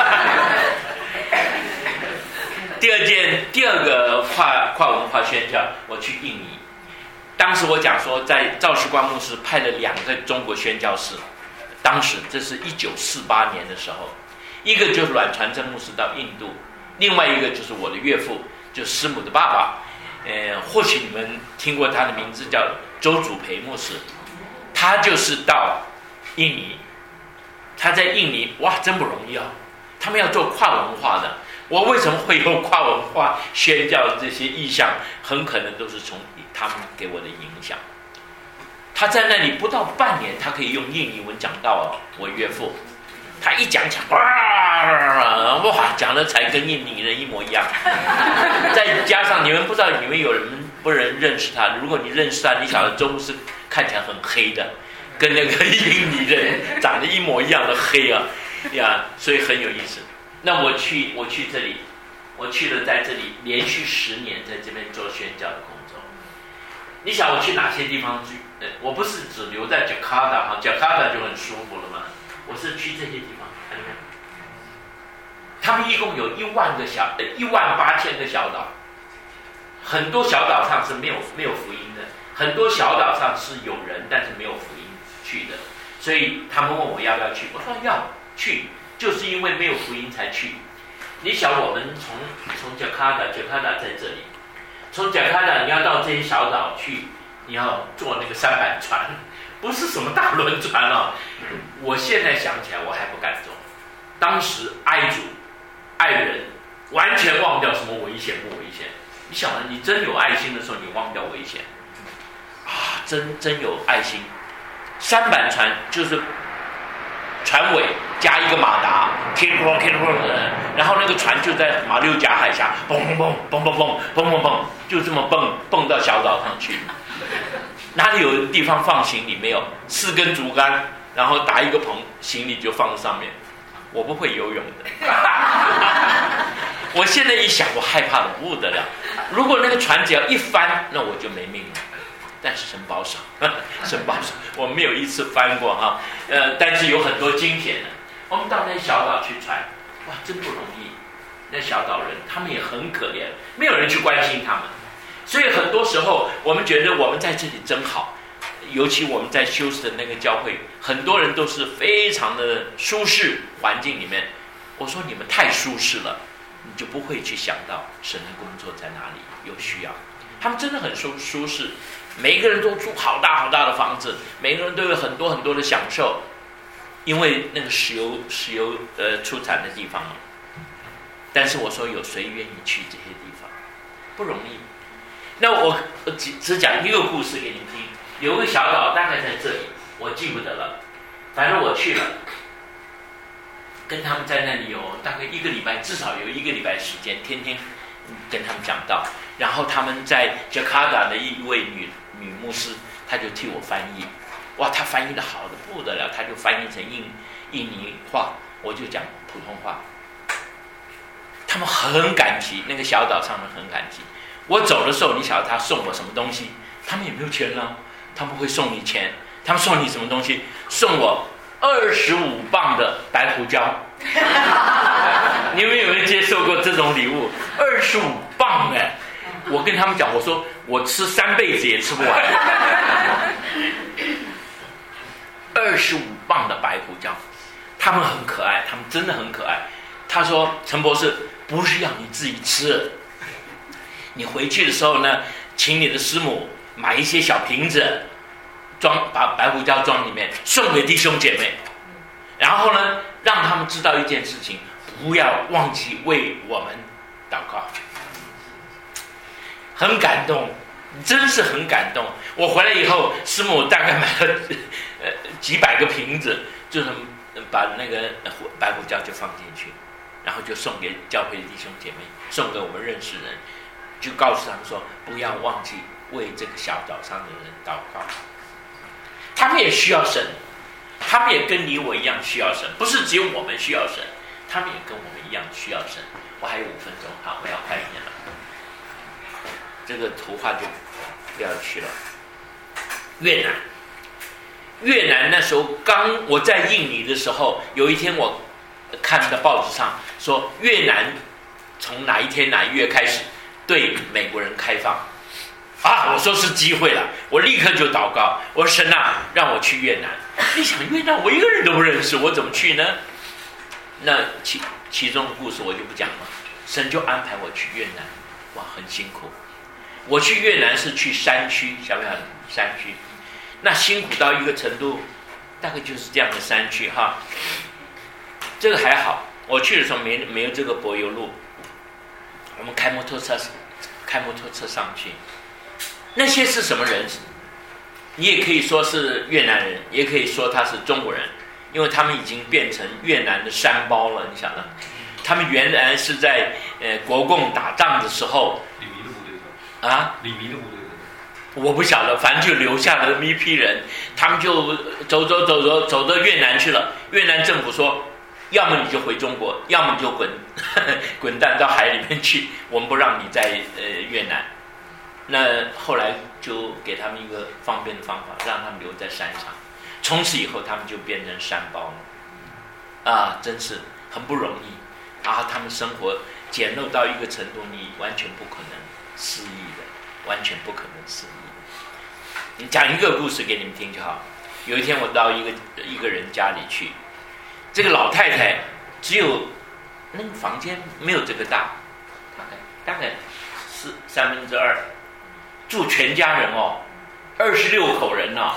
第二件，第二个跨跨文化宣教，我去印尼，当时我讲说，在赵世光牧师派了两个中国宣教士。当时这是一九四八年的时候，一个就是阮传真牧师到印度，另外一个就是我的岳父，就师母的爸爸，呃，或许你们听过他的名字叫周祖培牧师，他就是到印尼，他在印尼哇，真不容易啊！他们要做跨文化的，我为什么会有跨文化宣教这些意向，很可能都是从他们给我的影响。他在那里不到半年，他可以用印尼文讲到哦。我岳父，他一讲讲，哇哇，讲的才跟印尼人一模一样。再加上你们不知道，你们有人不人认识他？如果你认识他，你晓得周牧师看起来很黑的，跟那个印尼人长得一模一样的黑啊呀，所以很有意思。那我去，我去这里，我去了在这里连续十年，在这边做宣教的工作。你想我去哪些地方去？我不是只留在 Jakarta 哈 ，Jakarta 就很舒服了嘛。我是去这些地方，看看。他们一共有一万个小，一万八千个小岛，很多小岛上是没有没有福音的，很多小岛上是有人，但是没有福音去的。所以他们问我要不要去，我说要去，就是因为没有福音才去。你想，我们从从 Jakarta，Jakarta 在这里，从 Jakarta 你要到这些小岛去。你要坐那个三板船，不是什么大轮船哦。我现在想起来，我还不敢坐。当时爱主、爱人，完全忘掉什么危险不危险。你想啊，你真有爱心的时候，你忘掉危险啊，真真有爱心。三板船就是船尾加一个马达，然后那个船就在马六甲海峡，嘣嘣嘣嘣嘣嘣嘣嘣嘣，就这么蹦蹦到小岛上去。哪里有地方放行李？没有，四根竹竿，然后搭一个棚，行李就放在上面。我不会游泳的，我现在一想，我害怕的不得了。如果那个船只要一翻，那我就没命了。但是神保守，神保守，我没有一次翻过哈。呃，但是有很多惊险的。我们到那小岛去船，哇，真不容易。那小岛人他们也很可怜，没有人去关心他们。所以很多时候我们觉得我们在这里真好， 尤其我们在休斯的那个教会，很多人都是非常的舒适环境里面。我说你们太舒适了，你就不会去想到神的工作在哪里有需要。他们真的很舒舒适，每一个人都住好大好大的房子，每个人都有很多很多的享受，因为那个石油石油呃出产的地方嘛。但是我说有谁愿意去这些地方？不容易。那我只只讲一个故事给你们听。有个小岛大概在这里，我记不得了，反正我去了。跟他们在那里有大概一个礼拜，至少有一个礼拜时间，天天跟他们讲道。然后他们在加卡达的一位女女牧师，她就替我翻译。哇，她翻译的好的不得了，她就翻译成印印尼话，我就讲普通话。他们很感激，那个小岛上面很感激。我走的时候，你晓得他送我什么东西？他们也没有钱了，他们会送你钱。他们送你什么东西？送我二十五磅的白胡椒。你们有没有接受过这种礼物？二十五磅哎！我跟他们讲，我说我吃三辈子也吃不完。二十五磅的白胡椒，他们很可爱，他们真的很可爱。他说：“陈博士，不是要你自己吃，你回去的时候呢，请你的师母买一些小瓶子，装把白胡椒装里面，送给弟兄姐妹。然后呢，让他们知道一件事情，不要忘记为我们祷告。”很感动，真是很感动。我回来以后，师母大概买了呃几百个瓶子，就是把那个白胡椒就放进去，然后就送给教会的弟兄姐妹，送给我们认识人，就告诉他们说，不要忘记为这个小岛上的人祷告。他们也需要神，他们也跟你我一样需要神，不是只有我们需要神，他们也跟我们一样需要神。我还有五分钟，好，我要快一点了。这个图画就不要去了。越南，越南那时候刚我在印尼的时候，有一天我看到报纸上说，越南从哪一天哪一月开始对美国人开放啊！我说是机会了，我立刻就祷告，我说神啊，让我去越南。你想越南我一个人都不认识，我怎么去呢？那其其中的故事我就不讲了。神就安排我去越南，哇，很辛苦。我去越南是去山区，晓不晓得山区？那辛苦到一个程度，大概就是这样的山区哈。这个还好，我去的时候没没有这个柏油路，我们开摩托车，开摩托车上去。那些是什么人？你也可以说是越南人，也可以说他是中国人，因为他们已经变成越南的山胞了，你晓得？他们原来是在呃国共打仗的时候。啊， 李弥的部队， 我不晓得，反正就留下了那么一批人，他们就走走走走走到越南去了。越南政府说，要么你就回中国，要么你就滚呵呵滚蛋到海里面去，我们不让你在呃越南。那后来就给他们一个方便的方法，让他们留在山上。从此以后，他们就变成山胞了，啊，真是很不容易。然后他们生活简陋到一个程度，你完全不可能肆意的，完全不可能肆意的。你讲一个故事给你们听就好。有一天我到一个一个人家里去，这个老太太只有那个房间没有这个大，大概大概是三分之二，住全家人哦，二十六口人哦，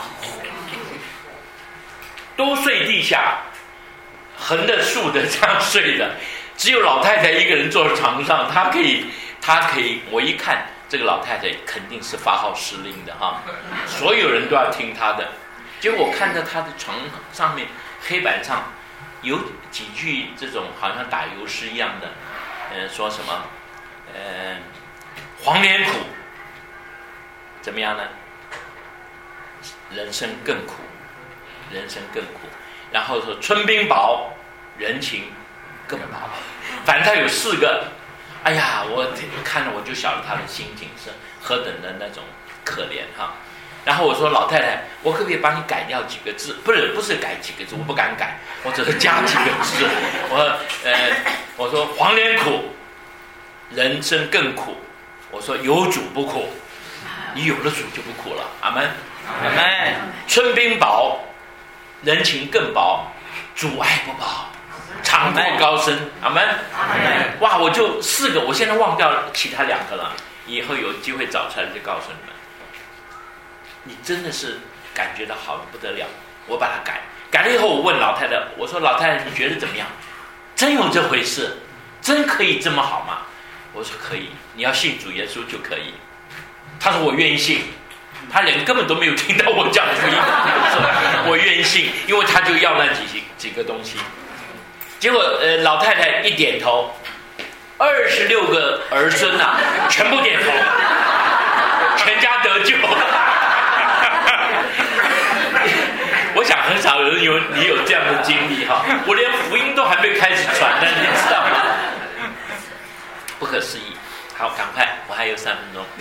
都睡地下，横的竖的这样睡的，只有老太太一个人坐在床上，她可以。他可以，我一看这个老太太肯定是发号施令的哈，所有人都要听她的。结果我看到她的床上面黑板上有几句这种好像打油诗一样的，呃，说什么，呃，黄连苦，怎么样呢？人生更苦，人生更苦。然后说春冰薄，人情更薄。反正他有四个。哎呀，我看了我就晓得他的心情是何等的那种可怜哈。然后我说老太太，我可不可以帮你改掉几个字？不是不是改几个字，我不敢改，我只是加几个字。我呃我说黄连苦，人生更苦。我说有主不苦，你有了主就不苦了。阿们。 阿门。 春冰薄，人情更薄，主爱不薄，长过高深。阿门。哇，我就四个，我现在忘掉其他两个了，以后有机会找出来就告诉你们。你真的是感觉到好的不得了，我把它改改了以后，我问老太太，我说老太太你觉得怎么样？真有这回事？真可以这么好吗？我说可以，你要信主耶稣就可以。他说我愿意信，他连根本都没有听到我讲福音，说我愿意信，因为他就要那几几个东西。结果呃老太太一点头，二十六个儿孙啊，全部点头，全家得救。我想很少有人有你有这样的经历哈，我连福音都还没开始传呢，你知道吗？不可思议。好，赶快，我还有三分钟。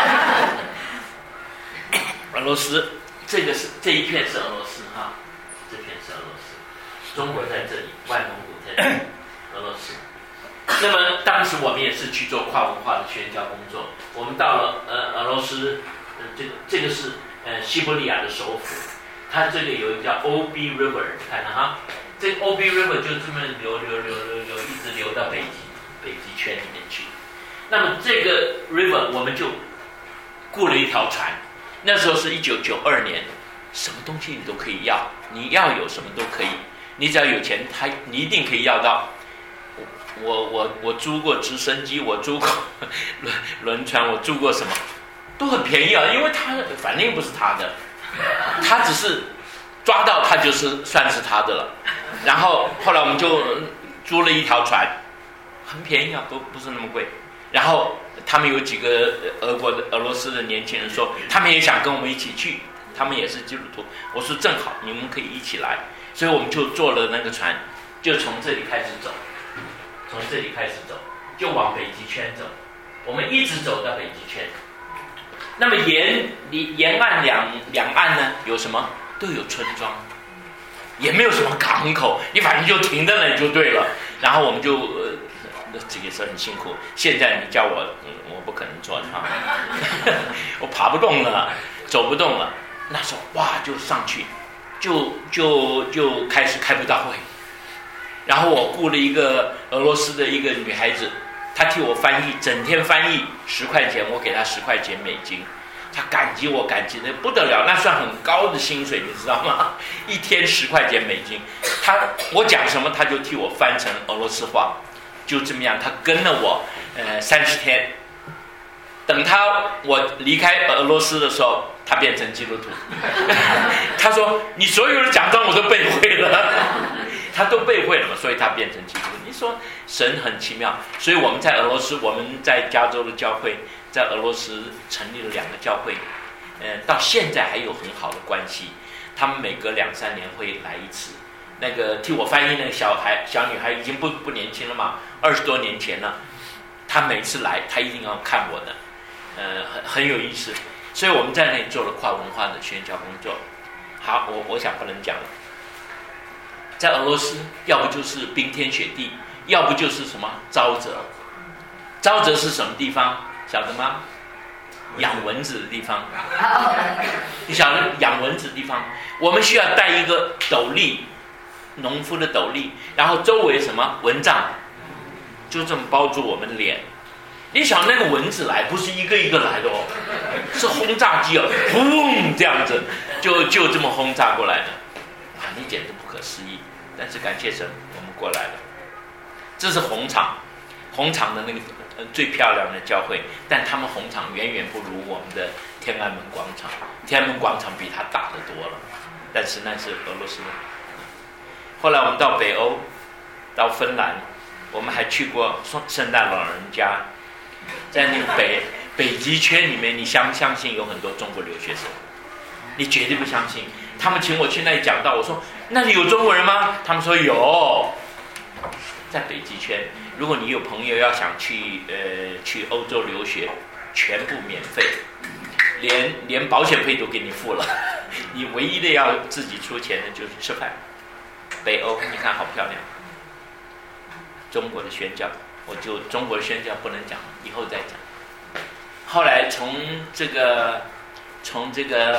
俄罗斯，这个是这一片是俄罗斯哈，这片是俄罗斯，中国在这里，外蒙古在这里，俄罗斯。那么当时我们也是去做跨文化的宣教工作，我们到了呃俄罗斯，呃这个这个是呃西伯利亚的首府。它这里有一个叫 Ob River， 看了哈，这个 Ob River 就这么流流流流流，一直流到北极北极圈里面去。那么这个 river 我们就雇了一条船，那时候是一九九二年，什么东西你都可以要，你要有什么都可以，你只要有钱，他你一定可以要到。我我我租过直升机，我租过轮轮船，我租过什么，都很便宜啊，因为他反正又不是他的。他只是抓到他就是算是他的了，然后后来我们就租了一条船，很便宜啊，不不是那么贵。然后他们有几个俄国的俄罗斯的年轻人说，他们也想跟我们一起去，他们也是基督徒。我说正好，你们可以一起来，所以我们就坐了那个船，就从这里开始走，从这里开始走，就往北极圈走，我们一直走到北极圈。那么沿沿岸两两岸呢，有什么？都有村庄，也没有什么港口，你反正就停在那里就对了。然后我们就，呃，这也是很辛苦。现在你叫我，嗯、我不可能做它，我爬不动了，走不动了。那时候哇，就上去，就就就开始开布道会。然后我雇了一个俄罗斯的一个女孩子。他替我翻译，整天翻译十块钱，我给他十块钱美金，他感激我感激的不得了，那算很高的薪水，你知道吗？一天十块钱美金，他我讲什么他就替我翻成俄罗斯话，就这么样，他跟了我呃三十天，等他我离开俄罗斯的时候，他变成基督徒，他说你所有的讲章我都背会了。他都背会了嘛，所以他变成基督徒。你说神很奇妙，所以我们在俄罗斯，我们在加州的教会，在俄罗斯成立了两个教会，呃，到现在还有很好的关系。他们每隔两三年会来一次。那个替我翻译那个小孩小女孩已经不不年轻了嘛，二十多年前了。她每次来，她一定要看我的，呃，很很有意思。所以我们在那里做了跨文化的宣教工作。好，我我想不能讲了。在俄罗斯，要不就是冰天雪地，要不就是什么沼泽。沼泽是什么地方？晓得吗？养蚊子的地方。你晓得养蚊子的地方，我们需要带一个斗笠，农夫的斗笠，然后周围什么蚊帐，就这么包住我们的脸。你想那个蚊子来，不是一个一个来的哦，是轰炸机哦，轰这样子，就就这么轰炸过来的。啊，你简直不可思议！但是感谢神，我们过来了。这是红场，红场的那个、呃、最漂亮的教会，但他们红场远远不如我们的天安门广场。天安门广场比它大得多了，但是那是俄罗斯的。后来我们到北欧，到芬兰，我们还去过圣诞老人家，在那个北北极圈里面，你相不相信有很多中国留学生？你绝对不相信。他们请我去那里讲道，我说那里有中国人吗？他们说有，在北极圈。如果你有朋友要想去呃去欧洲留学，全部免费，连连保险费都给你付了，你唯一的要自己出钱的就是吃饭。北欧你看好漂亮。中国的宣教，我就中国的宣教不能讲，以后再讲。后来从这个从这个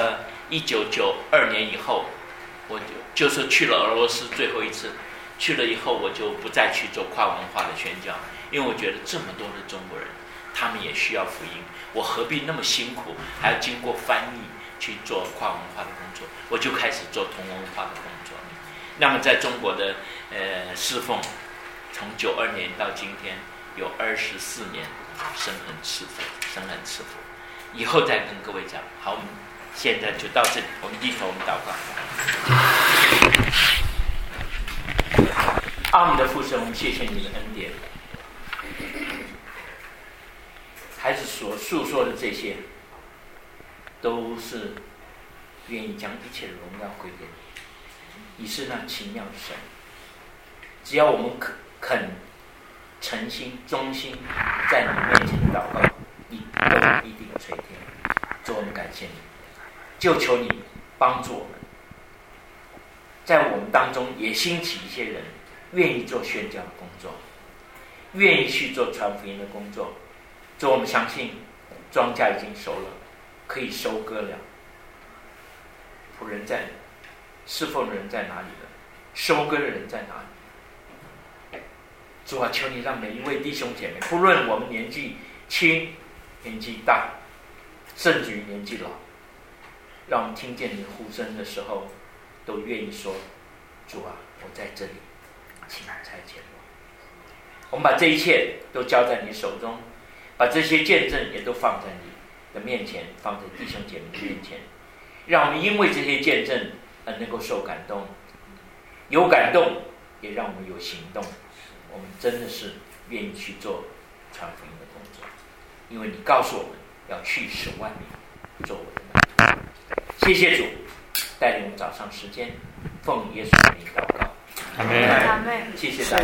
一九九二年以后，我就就是去了俄罗斯最后一次，去了以后我就不再去做跨文化的宣教，因为我觉得这么多的中国人，他们也需要福音，我何必那么辛苦，还要经过翻译去做跨文化的工作？我就开始做同文化的工作。那么在中国的呃侍奉，从九二年到今天有二十四年，神很赐福，神很赐福。以后再跟各位讲。好，我们现在就到这里，我们低头，我们祷告。阿们的父神，我们谢谢你的恩典。孩子所诉说的这些，都是愿意将一切的荣耀归给你。你是那奇妙的神，只要我们肯肯诚心忠心在你面前的祷告，你都一定垂听。主，我们感谢你，就求你帮助我们，在我们当中也兴起一些人愿意做宣教的工作，愿意去做传福音的工作。主，我们相信庄稼已经熟了，可以收割了。仆人在侍奉的人在哪里了？收割的人在哪里？主啊，求你让每一位弟兄姐妹，不论我们年纪轻、年纪大，甚至于年纪老，让我们听见你呼声的时候，都愿意说：主啊，我在这里，请差遣我。我们把这一切都交在你手中，把这些见证也都放在你的面前，放在弟兄姐妹的面前，让我们因为这些见证而能够受感动，有感动也让我们有行动。我们真的是愿意去做传福音的工作，因为你告诉我们要去使万民做我的门徒。谢谢主带领我们早上时间，奉耶稣的名祷告， 阿们。 阿们。 谢谢大家。